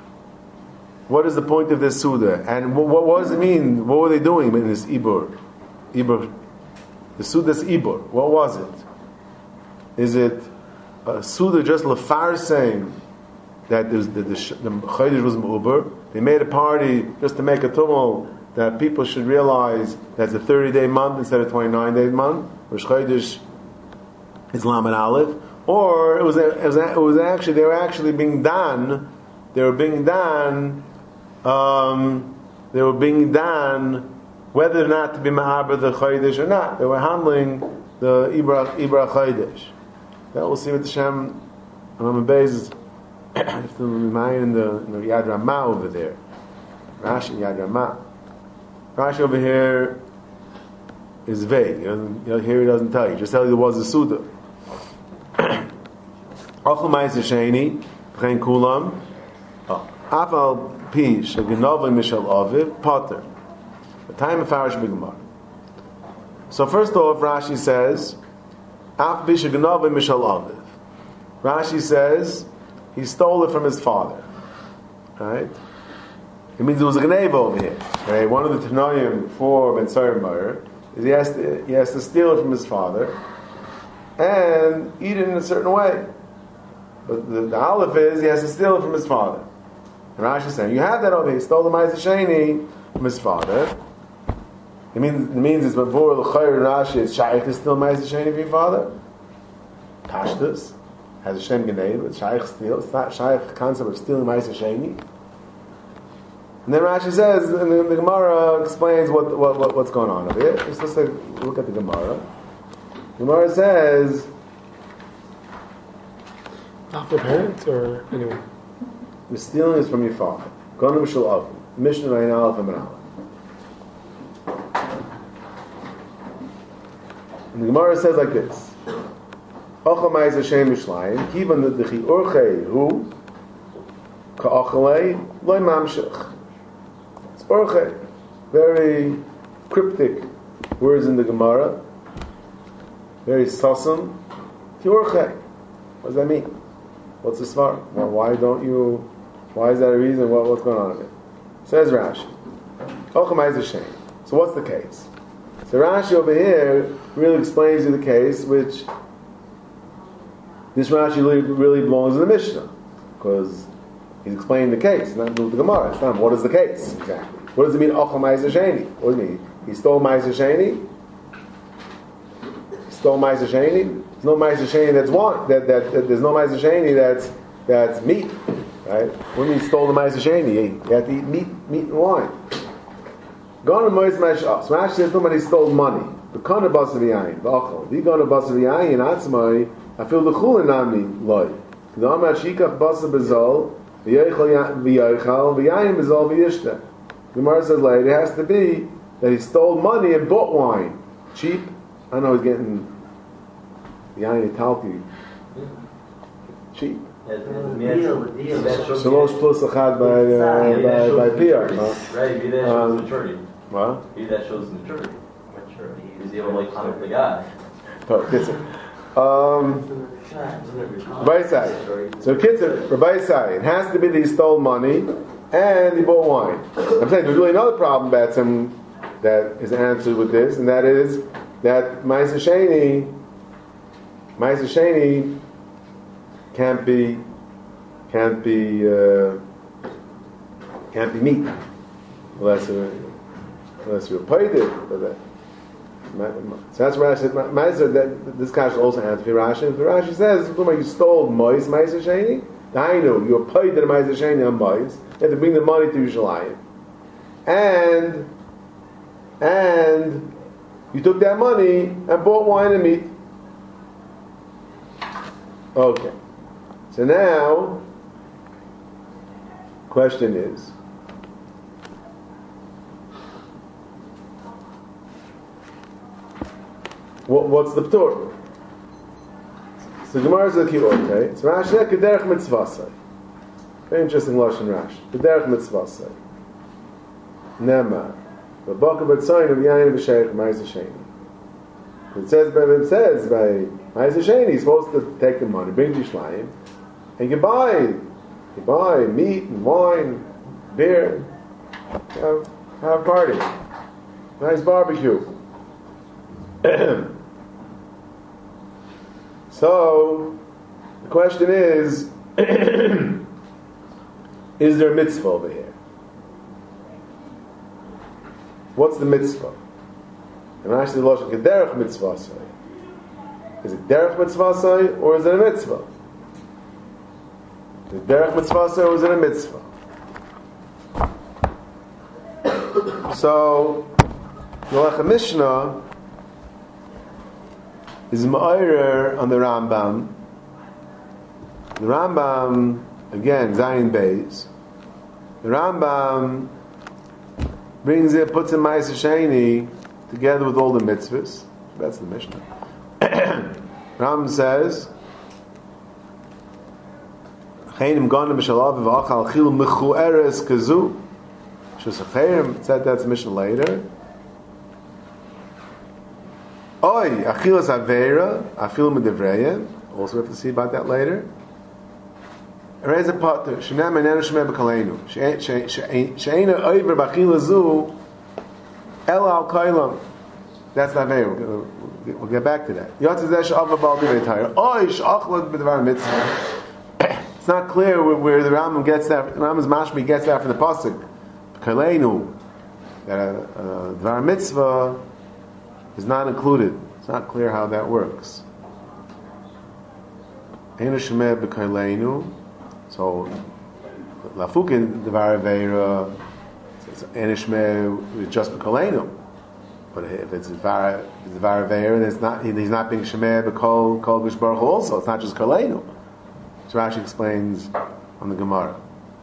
What is the point of this Suda? And what, what, what does it mean? What were they doing in this Ibur? Ibur, the Sudas Ibor. What was it? Is it a Suda just Lafar saying that the, the, the, the Chodesh was M'uber? They made a party just to make a tumult that people should realize that's a thirty-day month instead of twenty-nine-day month. Rosh Chodesh is Lamed Aleph. Or it was, a, it was a, it was actually they were actually being done. They were being done. Um, they were being done whether or not to be Ma'aber the Chodesh or not. They were handling the Ibra Ibra Chodesh. That we'll see with the Shem. Ramah Beis if the Mayan in the, in the Yad Ramah over there. Rashi Yad Ramah. Rashi over here is vague. You know, here he doesn't tell you. Just tell you there was a Suda. Achel Ma'aser Sheni V'chein Kulam Afal Pi Shegenova Mishal Aviv Potter. The time of Farish B'Gemara. So first off, Rashi says Af Pi Shegenova Mishal Aviv. Rashi says he stole it from his father. Right? It means there was a Gneva over here. Right? One of the Tanoim for Ben Tzaremar is he has to he has to steal it from his father and eat it in a certain way. But the, the Aleph is he has to steal it from his father. And Rashi is saying, you have that over here. He stole the Ma'aser Sheni from his father. It means it means it's before the Chayr Rashi is Shaykh to steal Ma'aser Sheni from your father. Tashtus has a Shem Genei, but Shaykh steals. It's not Shaykh concept of stealing Ma'aser Sheni. And then Rashi says, and the, the Gemara explains what, what, what what's going on over here. Just let's take a look at the Gemara. The Gemara says, after parents or anyone? the stealing is from your father. Gonu Mishal Avu. Mishnah Ayin Aleph and Aleph. And the Gemara says like this: Ochel Ma'aser Sheni Mishlayim Kivan the Chi'urchei Hu Ka'ochelei Loi Mamshich. It's Urchei, very cryptic words in the Gemara, very sasum. Chi'urchei. What does that mean? What's the svar? Well, why don't you? Why is that a reason? What, what's going on with it? Says Rashi. Ochel Ma'aser Sheni. So what's the case? So Rashi over here really explains you the case, which this Rashi really, really belongs in the Mishnah, because he's explaining the case, it's not the Gemara. It's not what is the case exactly. What does it mean? Ochel Ma'aser Sheni. What does it mean? He stole Ma'aser Sheni. He stole Ma'aser Sheni. There's no Ma'aser Sheni that's wine. That, that, that there's no Ma'aser Sheni that's that's meat, right? What do you mean stole the Ma'aser Sheni? You have to eat meat, meat and wine. Gone to Mois Mashas. Rashi says somebody stole money. The kana basa v'yayin, v'achol. The gonna basa v'yayin atzmai. I feel the chulin nami loy. The amar shikach basa bezol v'yochal v'yochal v'yayin bezol v'yishta. The Gemara says later it has to be that he stole money and bought wine cheap. I know he's getting v'yayin italki cheap. Shalosh plus achad by uh, by by P R. Right, be that shows maturity. What? Be that shows maturity. Maturity. He's able to like hunt the guy. Oh, Kitzur. Um, Rabbi Sai. So Kitzur, Rabbi Sai. It has to be that he stole money and he bought wine. I'm saying there's really another problem about some that is answered with this, and that is that Ma'aser Sheni, Ma'aser Sheni can't be can't be uh, can't be meat unless uh, unless you're paid it for that. So that's Rashi. Ma'aser that this guy should also answer for Rashi. If Rashi says you stole Mois Ma'aser Sheni, I know you're paid the Ma'aser Sheni on Mois. You have to bring the money to Yerushalayim, and and you took that money and bought wine and meat. Okay. So now, question is, what, what's the p'tur? So Gemara says, okay. So Rashi said, "Kederech mitzvasai." Very interesting lashon Rashi. Kederech mitzvasai. Nema, v'baka b'tzayin of yayin v'sheich Ma'aser Sheni. It says, but it says by Ma'aser Sheni, he's supposed to take the money, bring to Yerushalayim, and you buy, you buy meat and wine, beer, have, have a party, nice barbecue. So, the question is, is there a mitzvah over here? What's the mitzvah? And actually, Lashon Kederech mitzvah say. Is it derech mitzvah say, or is it a mitzvah? Is it derech mitzvah say, or is it a mitzvah? So, the Lechem Mishnah is ma'arer on the Rambam. The Rambam, again, Zayin Beis. The Rambam brings it, puts in Ma'aser Sheni together with all the mitzvahs. That's the Mishnah. Rambam says, "Cheinim ganim b'shalav v'achal chil mechueres kazu." Shusachayim said that's the Mishnah later. Oy achilas aveira afil medivreya. Also, we have to see about that later. Reza Potter, Shnei Menenu Shmei B'Kaleinu, She'ena Oiver B'Achila Zu, El Al Kailam. That's not very. We'll, we'll get back to that. Yotz Zeh She'Ava B'Al Divei Torah. Oy She'Achlad B'Dvar Mitzvah. It's not clear where, where the Rambam gets that. The Rambam's Mashmi gets that from the pasuk B'Kaleinu. That uh, Dvar Mitzvah is not included. It's not clear how that works. Ena Shmei B'Kaleinu. So, Lafukin Devar Aveira, Enishmeh is just B'Kolenu. But if it's Devar Aveira, it's not. He's not being Shemeh B'Kol Kol B'Shbaruch Hu also. It's not just Kolenu. So Rashi explains on the Gemara.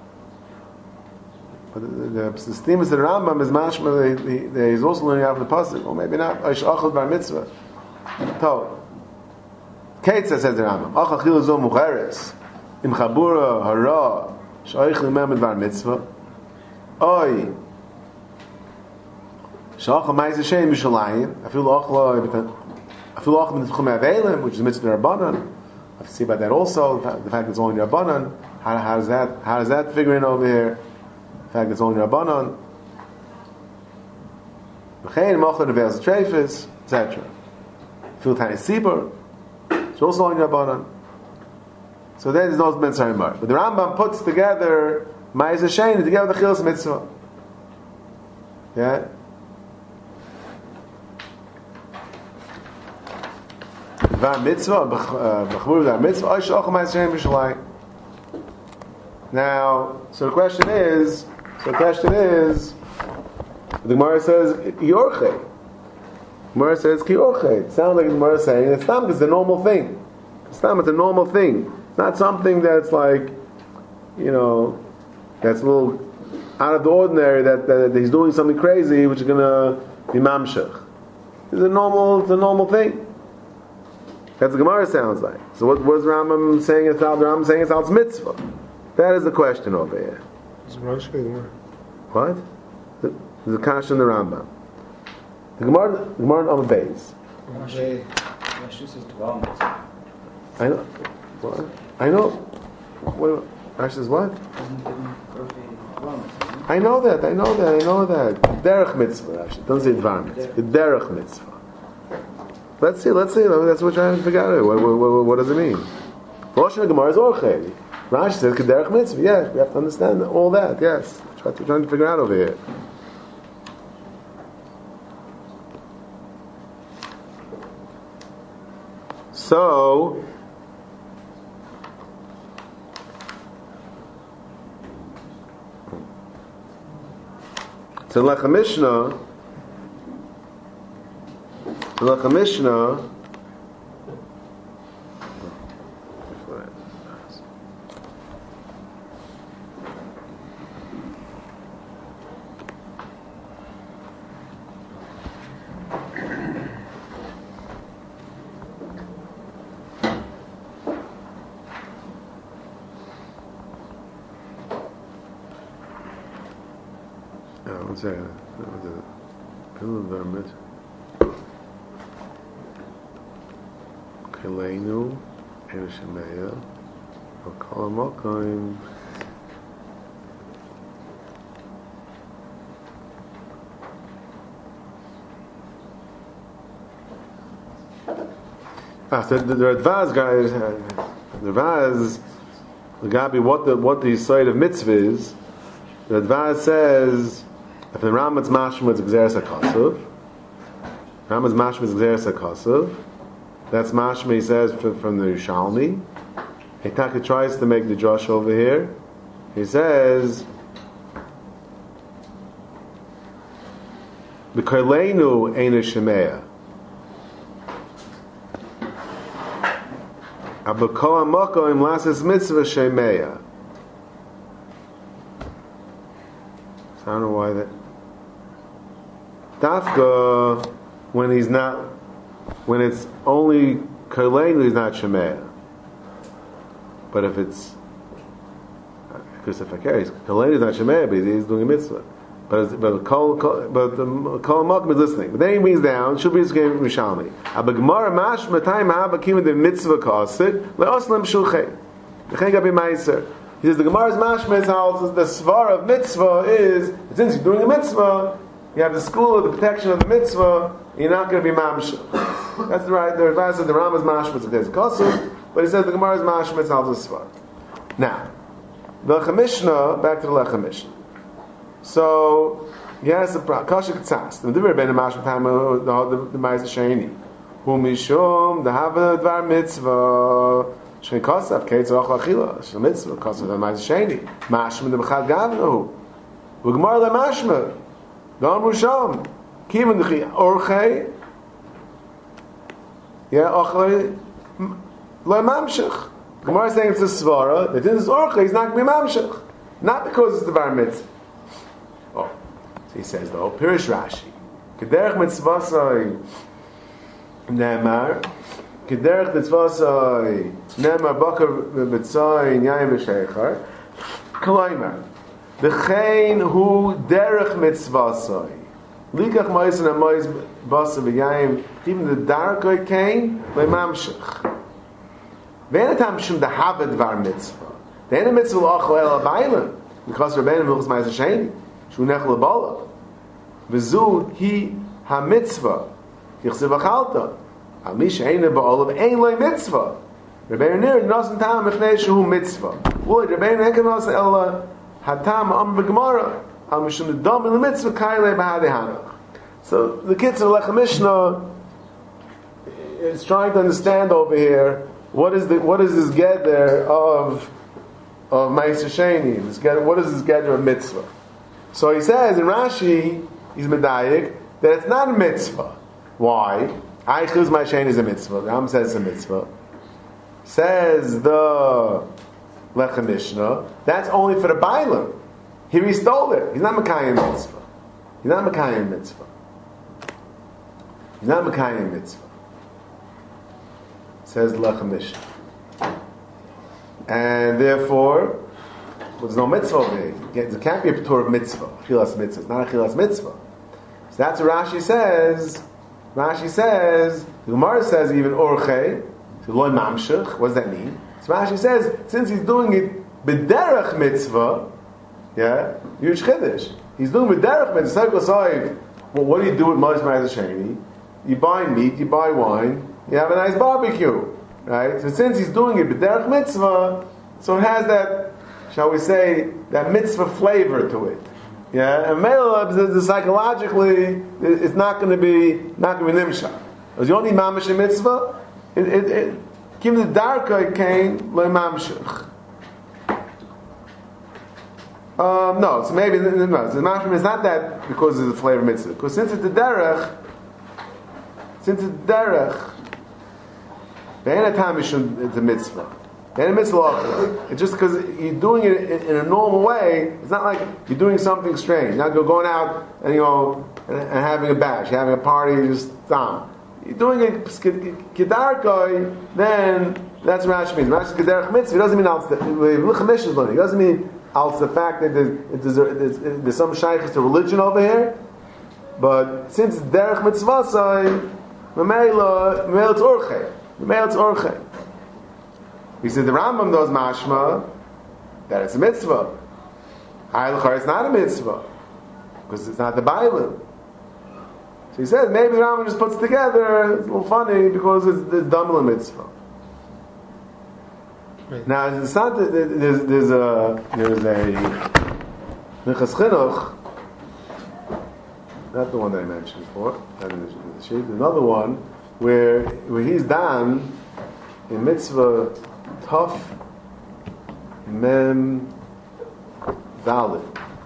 But the, the, the theme is the Rambam is mashma. He's also learning out of the pasuk, or maybe not. Aish Achad Bar Mitzvah. So, Keitza says the Rambam. Achal Chil Zo Mucheres. Im Chabura Hara Shoich Limem Bar Mitzvah. Oy. Shach Ma'aser Sheni Mishalayim. I feel Achla. I feel Achla Mitchum Avelim, which is Mitzvah Rabbanan. I have to see about that also. The fact that it's only Rabbanan. How, how does that? How does that figure in over here? The fact that it's only Rabbanan. V'chein Mochel Neveil Treifis, et cetera. Feel Tani Sibur. It's also only Rabbanan. So there's no mitzvah anymore. But the Rambam puts together Ma'aser Sheni together with the Chilas Mitzvah. Yeah? Var Mitzvah, B'chmur Var Mitzvah, Oish Ochel Ma'aser Sheni B'Shalayim. Now, so the question is, so the question is, the Gemara says, Yorchei. The Gemara says, Ki Yorchei. It sounds like the Gemara is saying, it's not because it's a normal thing. It's not, it's a normal thing. Not something that's like, you know, that's a little out of the ordinary, that, that, that he's doing something crazy which is going to be mamshech. It's a normal, it's a normal thing. That's what the Gemara sounds like. So what was Rambam saying? It's out. The Rambam saying it's out mitzvah. That is the question over here. What? The, the Kash and the Rambam. The Gemara, the Gemara on the base. I know. What? I know. What? Rashi says what? I know that. I know that. I know that. Derech mitzvah. Rashi doesn't say dvar mitzvah. Derech mitzvah. Let's see. Let's see. That's what we're trying to figure out. What, what, what, what does it mean? Lashon Gemara is orchei. Rashi says derech mitzvah. Yes, we have to understand all that. Yes, we're trying to figure out over here. So. So Lechem Mishnah, Lechem Mishnah, one second. The pillar vermit. Keleinu, Ereshemeya, Okalamokim. Ah, so the, the Radvaz guys, the Radvaz, the Gabi, what the what the side of mitzvah is. The Radvaz says if the Ramad's mashma is Gzeres HaKosuv, Ramad's mashma is Gzeres HaKosuv. That's mashma, he says, from, from the Yerushalmi. Hitaka tries to make the Josh over here. He says, B'karleinu eina shemea. Abakol hamakom lasis mitzvah shemea. So I don't know why that. Dafka, when he's not, when it's only karleinu, he's not shemea. But if it's because if I carry, karleinu is not shemea, but he's doing a mitzvah. But but kol but the kol hamakom is listening. But then he brings down should be game Rishalmi. Abagmar mash matayim ha'avakim the mitzvah ka'asid le'oslam shulchay. L'chein gabi ma'aser. He says the Gemara's mashma is how the svar of mitzvah is since you're doing a mitzvah, you have the school of the protection of the mitzvah. You're not going to be mamshah. That's the right. The Radvaz said the Rama's mashma is a kosher, but he says the Gemara's mashma is how the svar. Now, the Lechem Mishnah, back to the Lechem Mishnah. So he has a kasha k'tzas. The different ben mashma time the the ma'aser sheni. Hu mishum the hava dvar mitzvah. Shen kosav keitz roch lachila. Shen mitzvah kosav the ma'aser sheni. Mashma the b'chad gavnu. V'gemar le mashma. Don rusham. Kivin the orchei. Yeah, ochlei le mamshich. Gemara is saying it's a svara that in this orchei he's not going to be mamshich, not because it's the bar mitzvah. Oh, so he says though, Pirish Rashi, Kederech mitzvasai Nemar, Kederech mitzvasai Nemar Bakar mitzvasai Nyayim v'sheichar, Kalaimar, V'chein hu derech mitzvasai, Likach ma'is and ma'is basa v'yayim, even the darkoi kain, le'mamshich. V'enetam shum the habed var mitzvah. The ene mitzvah l'achol el abaylim, because Rabbeinu v'chus ma'is ha'sheni. Shunech lebala, v'zu hi ha mitzvah. Yichsev achalta. Al mi she'ena ba'olav ein loy mitzvah. Rabbeinu nir nosen tam mifnei shehu mitzvah. Woy Rabbeinu enken nosen ela hatam am v'gemara. Al mishum nedam in the mitzvah kailei b'hadei hanach. So the kids of Lechem Mishnah is trying to understand over here what is the what is this gather of of Ma'aser Sheni? This gather, what is this gather of mitzvah? So he says in Rashi, he's medayik, that it's not a mitzvah. Why? Aichuz Ma'aser Sheni is a mitzvah. The Ram says it's a mitzvah. Says the Lechem Mishnah, that's only for the Bailam. Here he stole it. He's not Mekayim mitzvah. He's not Mekayim mitzvah. He's not Mekayim mitzvah. Says the Lechem Mishnah. And therefore, well, there's no mitzvah over here. There can't be a Torah of mitzvah. Chilas mitzvah. It's not a chilas mitzvah. So that's what Rashi says. Rashi says, the Gemara says even orchei, so loy mamshich. What does that mean? So Rashi says, since he's doing it b'derech mitzvah, yeah, huge chiddush. He's doing b'derech mitzvah. Well, what do you do with Ma'aser Sheni? You buy meat, you buy wine, you have a nice barbecue, right? So since he's doing it b'derech mitzvah, so it has that, shall we say, that mitzvah flavor to it. Yeah, and Melab, psychologically, it's not going to be not going to be nimshah. Because you only mamish a mitzvah, it it it give the darka came le mamshich. Um, no, so maybe no, no, so the mamshich is not that because of the flavor mitzvah. Because since it's the derech, since it's derech, the anatam it's a mitzvah. And it's just because you're doing it in, in a normal way. It's not like you're doing something strange. You're not going out and you know and, and having a bash, you're having a party, just down. You're doing it kedarkoi. Then that's what Rashi means. Rashi kedarach mitzvah. It doesn't mean al. It doesn't mean al the fact that there's, there's, there's some shaykhs to religion over here. But since it's derech mitzvah, so memela memela it's orchei. Memela it's orchei. He said the Rambam knows mashma that it's a mitzvah. Ayluchar it's not a mitzvah because it's not the Bible. So he says maybe the Rambam just puts together. It's a little funny because it's the Damla mitzvah. Right. Now it's not that there's there's a there's a Minchas Chinuch, not the one that I mentioned before. That is the sheet. Another one where where he's done in mitzvah Tov Mem Dalid.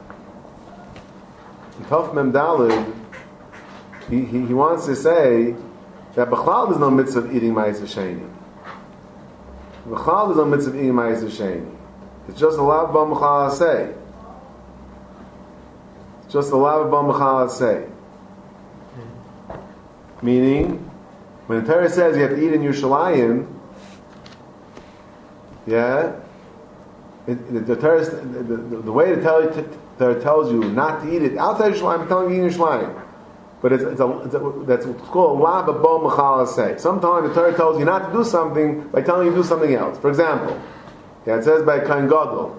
In Tov Mem Dalid, he, he he wants to say that B'chlal there's no mitzvah of eating Ma'aser Sheni. B'chlal there's no mitzvah of eating Ma'aser Sheni. It's just a lav b'am b'chal asay. It's just a lav b'am b'chal asay. Meaning, when the Torah says you have to eat in Yerushalayim, yeah, it, the, the, Torah, the, the, the way the Torah, the Torah tells you not to eat it outside Yerushalayim, I'm telling you in Yerushalayim. But it's, it's, a, it's a, that's what's called lav b'am b'chal asay. Sometimes the Torah tells you not to do something by telling you to do something else. For example, yeah, it says by Kohen Gadol,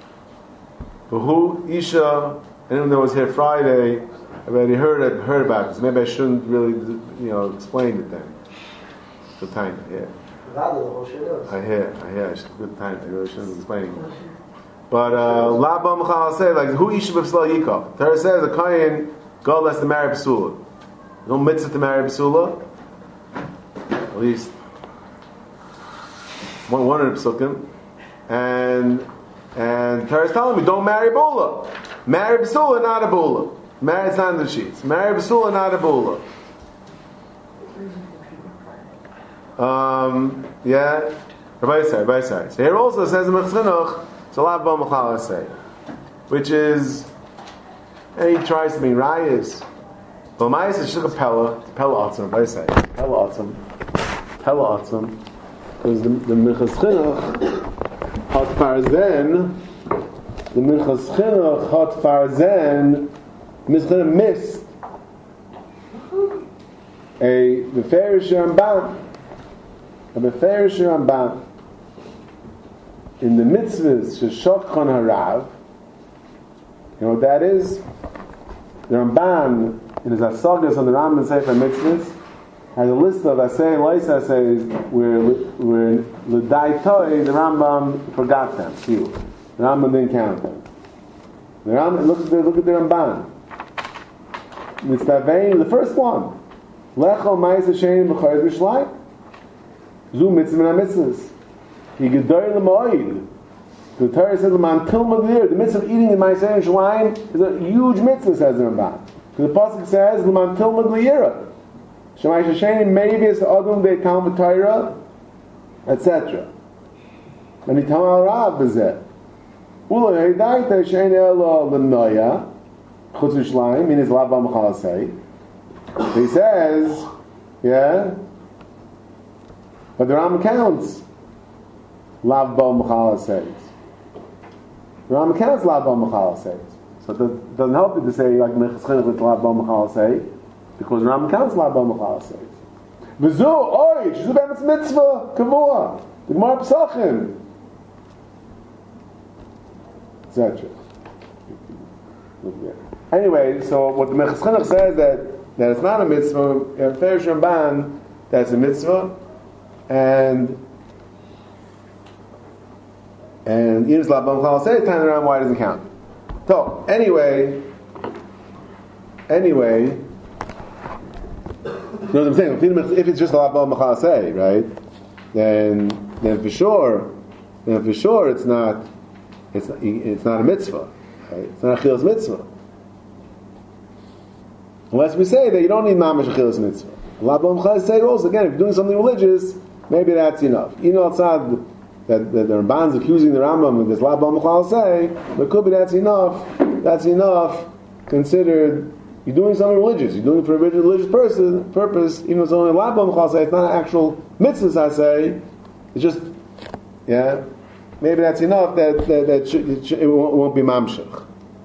who Isha. Anyone that was here Friday, I've already heard heard about this. Maybe I shouldn't really, you know, explain it then. Good time, yeah. I hear, I hear. It's good time. I really shouldn't be explaining it. But La Bam Chal say like who Isha b'Psula Yikov. Torah says a Kohen God has to marry Psula. No mitzvah to marry Psula. At least one one of the psukim, and and Torah is telling me don't marry Bula. Marry B'sula, not a Bula. Marry, it's not in the sheets. Marry B'sula, not a Bula. Um, yeah. Rabbi say, Rabbi say. So here also says in Minchas Chinuch, so lav b'am b'chal asay, which is, and he tries to be rayas. But Ma'is is just a pella, pella atzim. Rabbi say, pella atzim, pella atzim, because the the Minchas Chinuch hot farzen. The Minchas Chinuch hot farzen Minchas missed a Beferish Ramban, a Beferish Ramban in the mitzvahs Sheshokhan Harav. You know what that is? The Ramban in his Asagas on the Rambam Sefer Mitzvahs has a list of Asay and Lois Asays where where L'dai Toi the Rambam forgot them. Few. The Rambam didn't count them. The Rambam, look at the look at the Ramban. Mitzvah, the first one. Lechol Ma'aser Sheni b'Chayz B'Shlai. Zu mitzvah min ha-mitzvahs. Yigedoy l'mo'id. The Torah says l'man tilma d'ir. The mitzvah of eating in Ma'aser Shemaim is a huge mitzvah, says the Ramban. The pasuk says l'man tilma d'ira. Shemai Sheni maybe it's the Adam ve'Talmud Torah, et cetera. And he tam al Rav b'zeh. Ula heidaita shein elo l'noya chutz v'shlayim means lav b'am b'chal asay. He says, yeah, but the Rambam counts lav b'am b'chal asay. The Rambam counts lav b'am b'chal asay. So it doesn't help you to say like Minchas Chinuch with lav b'am b'chal asay because the Rambam counts lav b'am b'chal asay. V'zu oy shizu b'emetz mitzvah kavua the Gemara Pesachim. et cetera. Anyway, so what the Minchas Chinuch says that that it's not a mitzvah, a Ferish Ramban, that's a mitzvah, and and Yinus La Bam Chal say time around why it doesn't count. So anyway, anyway, you know what I'm saying? If it's just La Bam Chal say, right, then then for sure, then for sure it's not. It's not, it's not a mitzvah. Right? It's not a chil's mitzvah. Unless we say that you don't need mamash a chil's mitzvah. Allah b'am say also again, if you're doing something religious, maybe that's enough. You know, outside that, that the Ramban's accusing the Rambam of this la b'am say, but it could be that's enough. That's enough. Considered you're doing something religious. You're doing it for a religious person purpose. Even though it's only la b'am say, it's not an actual mitzvah. I say, it's just yeah. Maybe that's enough that that, that should, it, should, it won't, won't be mamshech.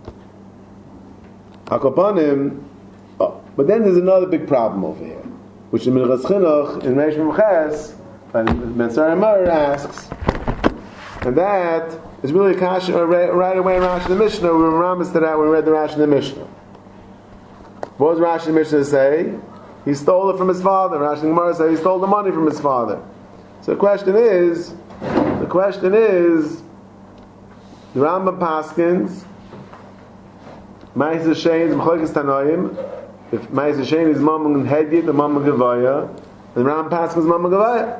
Hakopanim, oh, but then there's another big problem over here, which the Minchas Chinuch in Reish Memches, Ben Saramar asks, and that is really a kasha right, right away in Rashi the Mishnah. We were rambas to that when we read the Rashi the Mishnah. What does Rashi and Mishnah say? He stole it from his father. Rashi and Gemara say he stole the money from his father. So the question is, the question is, the Rambam Paskins, Ma'aseh Shein is M'chokes Tanoim. If Ma'aseh Shein is Mamon Hediyat, the Mamon Gevaya, the Rambam Paskins is Mamon Gevaya.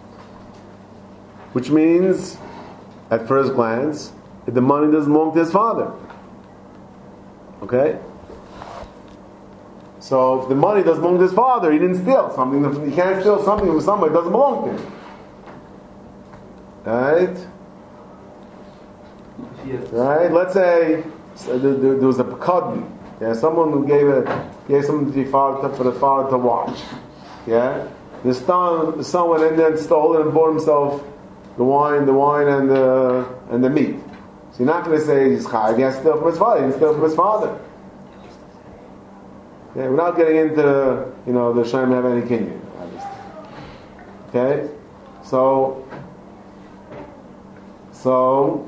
Which means, at first glance, if the money doesn't belong to his father. Okay? So if the money doesn't belong to his father, he didn't steal something. He can't steal something from somebody that doesn't belong to him. Right? Right? Let's say so there, there, there was a pekadon. Yeah, someone who gave a gave something to the father for the father to watch. Yeah, the son the son went in there and stole it and bought himself the wine, the wine and the and the meat. So you're not going to say he's chayav. He has to steal from his father. He didn't steal from his father. Yeah, we're not getting into you know the Shem have any kinyan. Okay, so. So,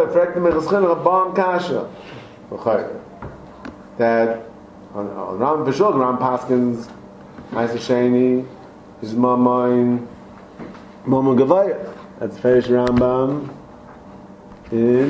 that on Ram Vishul, Ram Paskins, Ma'aseh Sheni, is Mamain, Mama Gavaya. That's Ferish Rambam in.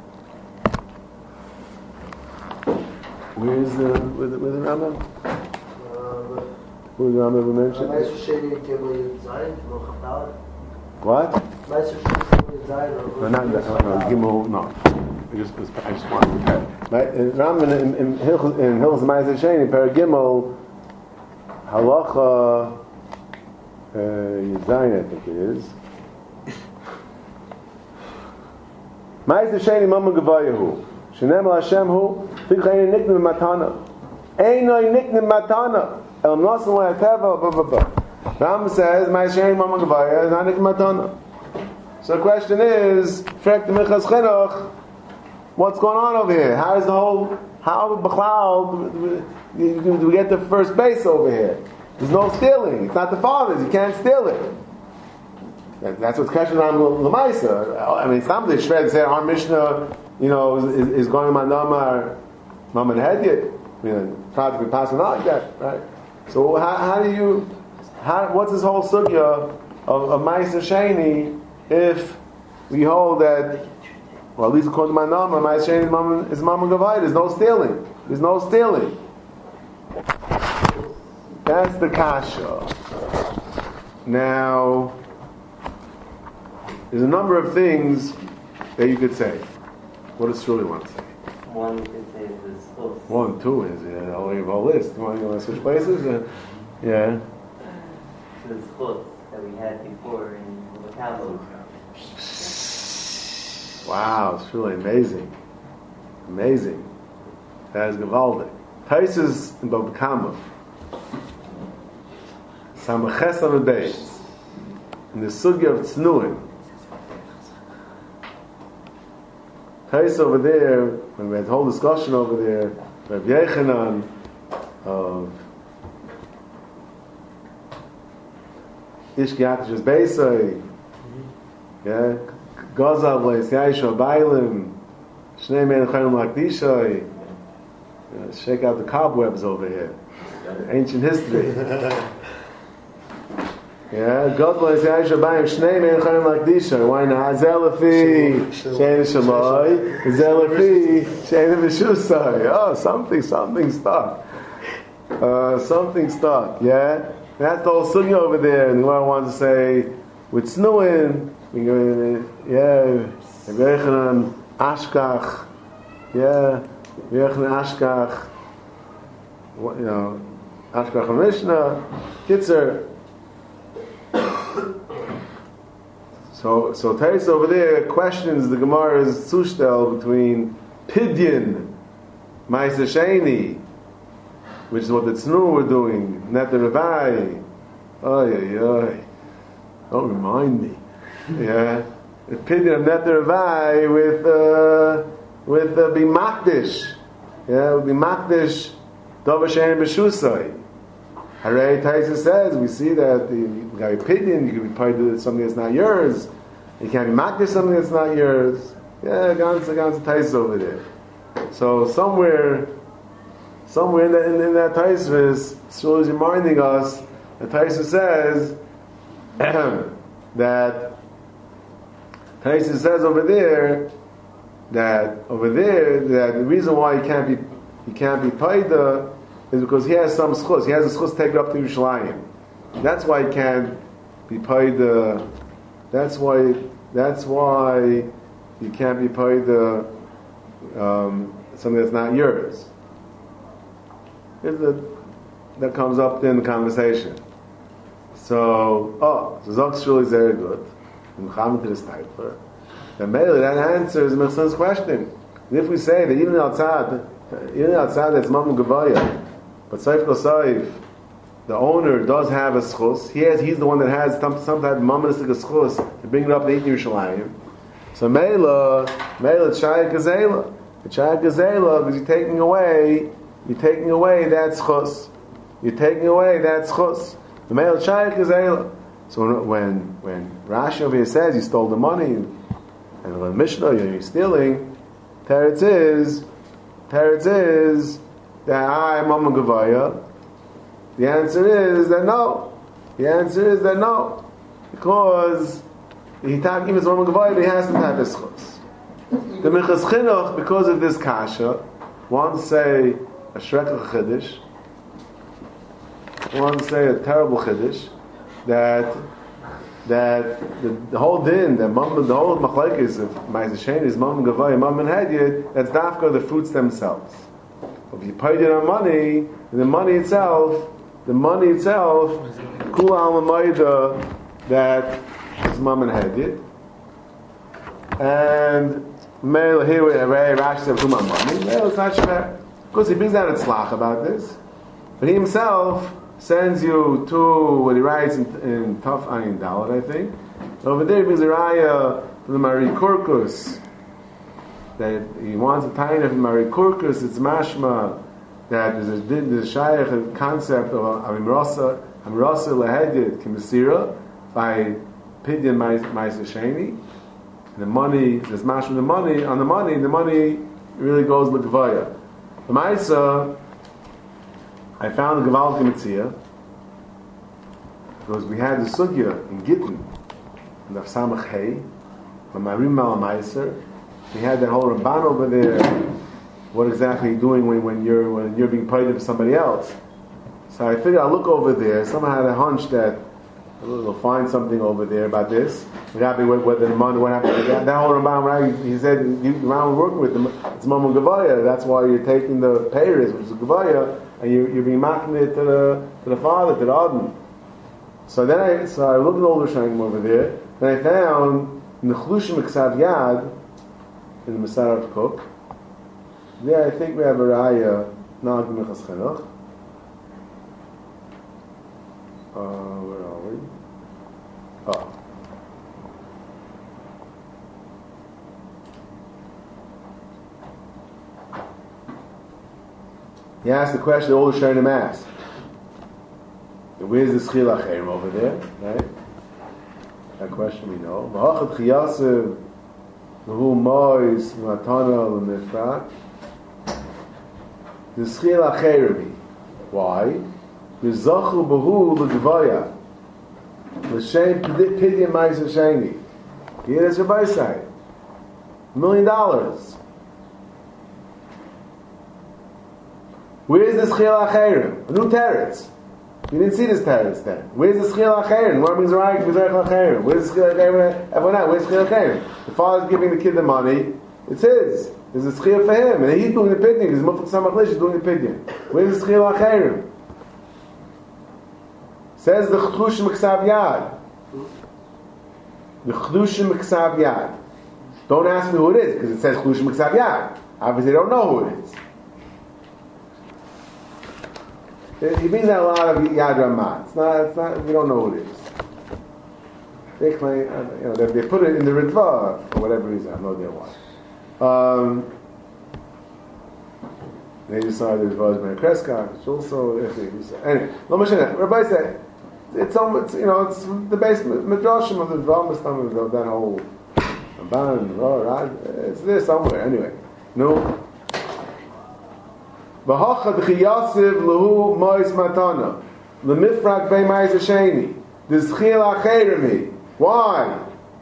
Where is the where the, where the Rambam? Who is the Rambam we mentioned? Ma'aseh Sheni Kibble Zayin, What? Ma'aseh Sheni No, not that. No, no, Gimel. No, I just, I just want to prepare. Right? In Rambam in in Hilchos Ma'aseh Sheni, Per Gimel, Halacha Yizayin, I think it is. Ma'aseh Sheni Mama Gavayahu, Shenem Hashem Hu, Fikhayin Niknim Matana, Einoi Niknim Matana, El Nasan La'ateva, blah blah blah. Rambam says Ma'aseh Sheni Mama Gavaya is not Niknim Matana. So the question is, what's going on over here? How is the whole, how B'chlal do we get to first base over here? There's no stealing. It's not the father's. You can't steal it. That's what's question on Lamaisa. I mean, some of the Shred say our Mishnah, you know, is, is going on Namar, Maman Hediyat. I mean, try to be passing out like that, right? So how, how do you, how, what's this whole sugya of, of Ma'aseh Sheni? If we hold that, well, at least according to my number, my shayni is mama gavai. There's no stealing. There's no stealing. That's the kasha. Now, there's a number of things that you could say. What does Shuli want to say? One you could say is the schools. One, two is yeah. I'll leave a whole list. You want, you want to switch places? Uh, yeah. The schools that we had before in the Talmud. Wow, it's really amazing. Amazing. That is Gavaldik. Taisus in Bava Kama. Samaches on the base. In the Sugya of Tznuim. Tais over there, when we had the whole discussion over there, Rabbi Yechanan of Ishkiatish's Beisai, yeah, Gazav Leis Yaisha Bailim, Shnei Men Chayim Lakdishai, shake out the cobwebs over here. Ancient history. Yeah, God bless Yaisha Bailim, Shnei Men Chayim Lakdishai. Why not? Zelafi, Shein Shaloi, Zelafi, Shein Vishusai. Oh, something, something stuck. Uh, something stuck, yeah? That's the whole sugya over there. And the Gemara wants to say, with Snuin, yeah, Yechanan Ashkach, yeah, Yechanan Ashkach, you know, Ashkach Mishnah, Kitzer. So, so Tais over there questions the Gemara's sushtel between Pidyon, Ma'aseh Sheni, which is what the Tznu were doing, Net the Revai. Oy, oy, oy. Don't remind me. Yeah. The Pidyon of Net the Revai with, uh, with uh, Bimakdish. Yeah, with Bimakdish, Dova Shein B'Shusai. Harei Taisa says, we see that the, you got a Pidyon, you can be part of something that's not yours. You can't be Makdish something that's not yours. Yeah, Gans Gans Taisa over there. So somewhere somewhere in, the, in, in that Taisvis, Shul is reminding us, the Taisvis says that Taisvis says over there that over there that the reason why he can't be he can't be paida is because he has some schus. He has a schus taken up to Yerushalayim. That's why he can't be paida. That's why. That's why you can't be paida um, something that's not yours. The, that comes up in the conversation. So, oh, so Zok Shul is very good. Muhammad to the Stipler. And mainly that answers Mechson's question. And if we say that even outside, even outside that's Mammon Gavaya, but Saif Kosaif, the owner does have a schus. He has, he's the one that has some, some type of mammonistic schus to bring it up to eat Yerushalayim. So Mela, Mela Chayat Gazela. The Chayat Gazela, because you're taking away, you're taking away that schus. You're taking away that schus. The Mela Chayat Gazela. So when when Rashi over here says you stole the money, and when Mishnah you're stealing, Teretz is, Teretz is that I'm Mammon Gavaya. The answer is that no. The answer is that no. Because he talking his Mammon Gavaya, but he has to have this schus. The Minchas Chinuch, because of this kasha, one say a shrekach chiddush, one say a terrible chiddush, that that the, the whole din, the, mom, the whole machlekes of Ma'aser Sheni is Mammon Gavaya, Mammon Hedyet, that's dafka the fruits themselves. If you paid it on money, the money itself, the money itself, kula al maida, that is Mammon Hedyet, and Meil here with Ray Rashi said Kuma money. Meil it's not shver. Of course he brings down a tzlach about this, but he himself sends you to what he writes in, in Taf Ayin Dalet, I think. Over there he brings a raya from the Mari Kurkus that he wants a taina from Mari Kurkus. It's mashma that there's a there's a shaykh concept of Amimrasa Amimrasa Lahedit Kimisira by Pidyon Ma'aser Sheni. The money, there's mashma the money on the money. The money really goes l'gvaya. The Ma'aser, I found the Gavaldik Mitzia because we had the sugya in Gittin, in the Samach Hay, from Marim Mal Ma'aser. We had that whole Ramban over there. What exactly are you doing when, when you're when you're being paid for somebody else? So I figured I'll look over there. Someone had a hunch that we'll find something over there about this. We're happy with whether the money, what happened to that. That whole Ramban, right? He said, you, around working with them, it's Mammon Gavaya. That's why you're taking the payers, which is Gavaya, and you're, you're being marking it to the to the father, to the Adon. So then I, so I looked at all the Rishonim over there, and I found in the Chlushim Ksav Yad, in the Masar of Cook, there I think we have a Raya, Nag Minchas Chinuch. Uh, where are we? Oh. He asked the question all the Shonim asked. Where's the Schil Acherim over there? Right? That question we know. V'hachad Chiyasev V'hu Mois Matana L'Nefrat. The Schil Acherim. Why? V'zachu B'hu L'Gvaya. L'Shem Pidyon Ma'aser Sheni. Here is your side. A million dollars. Where's the Schil Acherim? No teretz. You didn't see this teretz then. Where's the Schil Acherim? What means right? Where's the Acherim? Where's the Schil Acherim? Everyone out. Where's the Schil Acherim? The father's giving the kid the money. It's his. There's a Schil for him. And he's doing the pidyon because Mufak Samach Lish is doing the pidyon. Where's the Schil Acherim? Says the Chlushim Ksav Yad. The Chlushim Ksav Yad. Don't ask me who it is because it says Chlushim Ksav Yad. Obviously, they don't know who it is. He brings out a lot of Yad Ramah. It's not. It's not. We don't know who it is. They claim, you know, they, they put it in the Ritva for whatever reason. I have no idea why. Um, they decided it was by Kreska, which also anyway. No Mishnah. Rabbi said it's almost, you know, it's the base midrashim of the Rambam of that whole Ramban. It's there somewhere anyway. No. V'hachad chiyasiv lehu mois matana. Lemifrak bei mais hasheni. D'zchil acherimi. Why?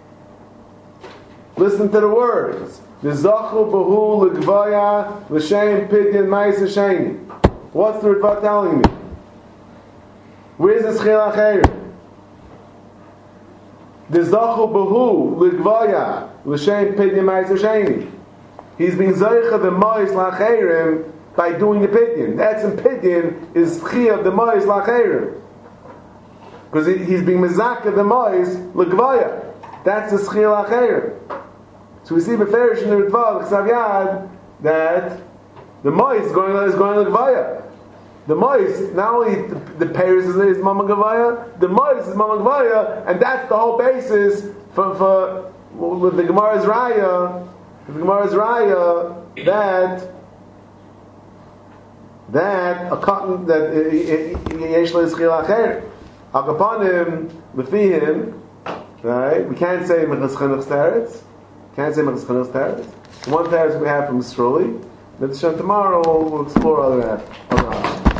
Listen to the words. D'zachu behu l'gvaya l'shem pidyon mais hasheni. What's the Ritva telling me? Where's the zchil acherimi? D'zachu behu l'gvaya l'shem pidyon mais hasheni. He's being zaycha the mois l'acherim by doing the pidyon. That's in pidyon is zchil of the mois l'acherim. Because he's being mezaka the mois l'gvaya. That's the zchil acherim. So we see beferish in the Ritva l'chsav yad that the mois is going is going l'gvaya. The mois, not only the, the payers is, is mama gvaya, the mois is mama gvaya, and that's the whole basis for for with the Gemara's raya. The Gemara's raya that that a cotton that yesh le'zchil acher akapanim lefihim, right? We can't say mechas chanach teretz. Can't say mechas chanach teretz. One teretz we have from Sroli. Tomorrow we'll explore other other.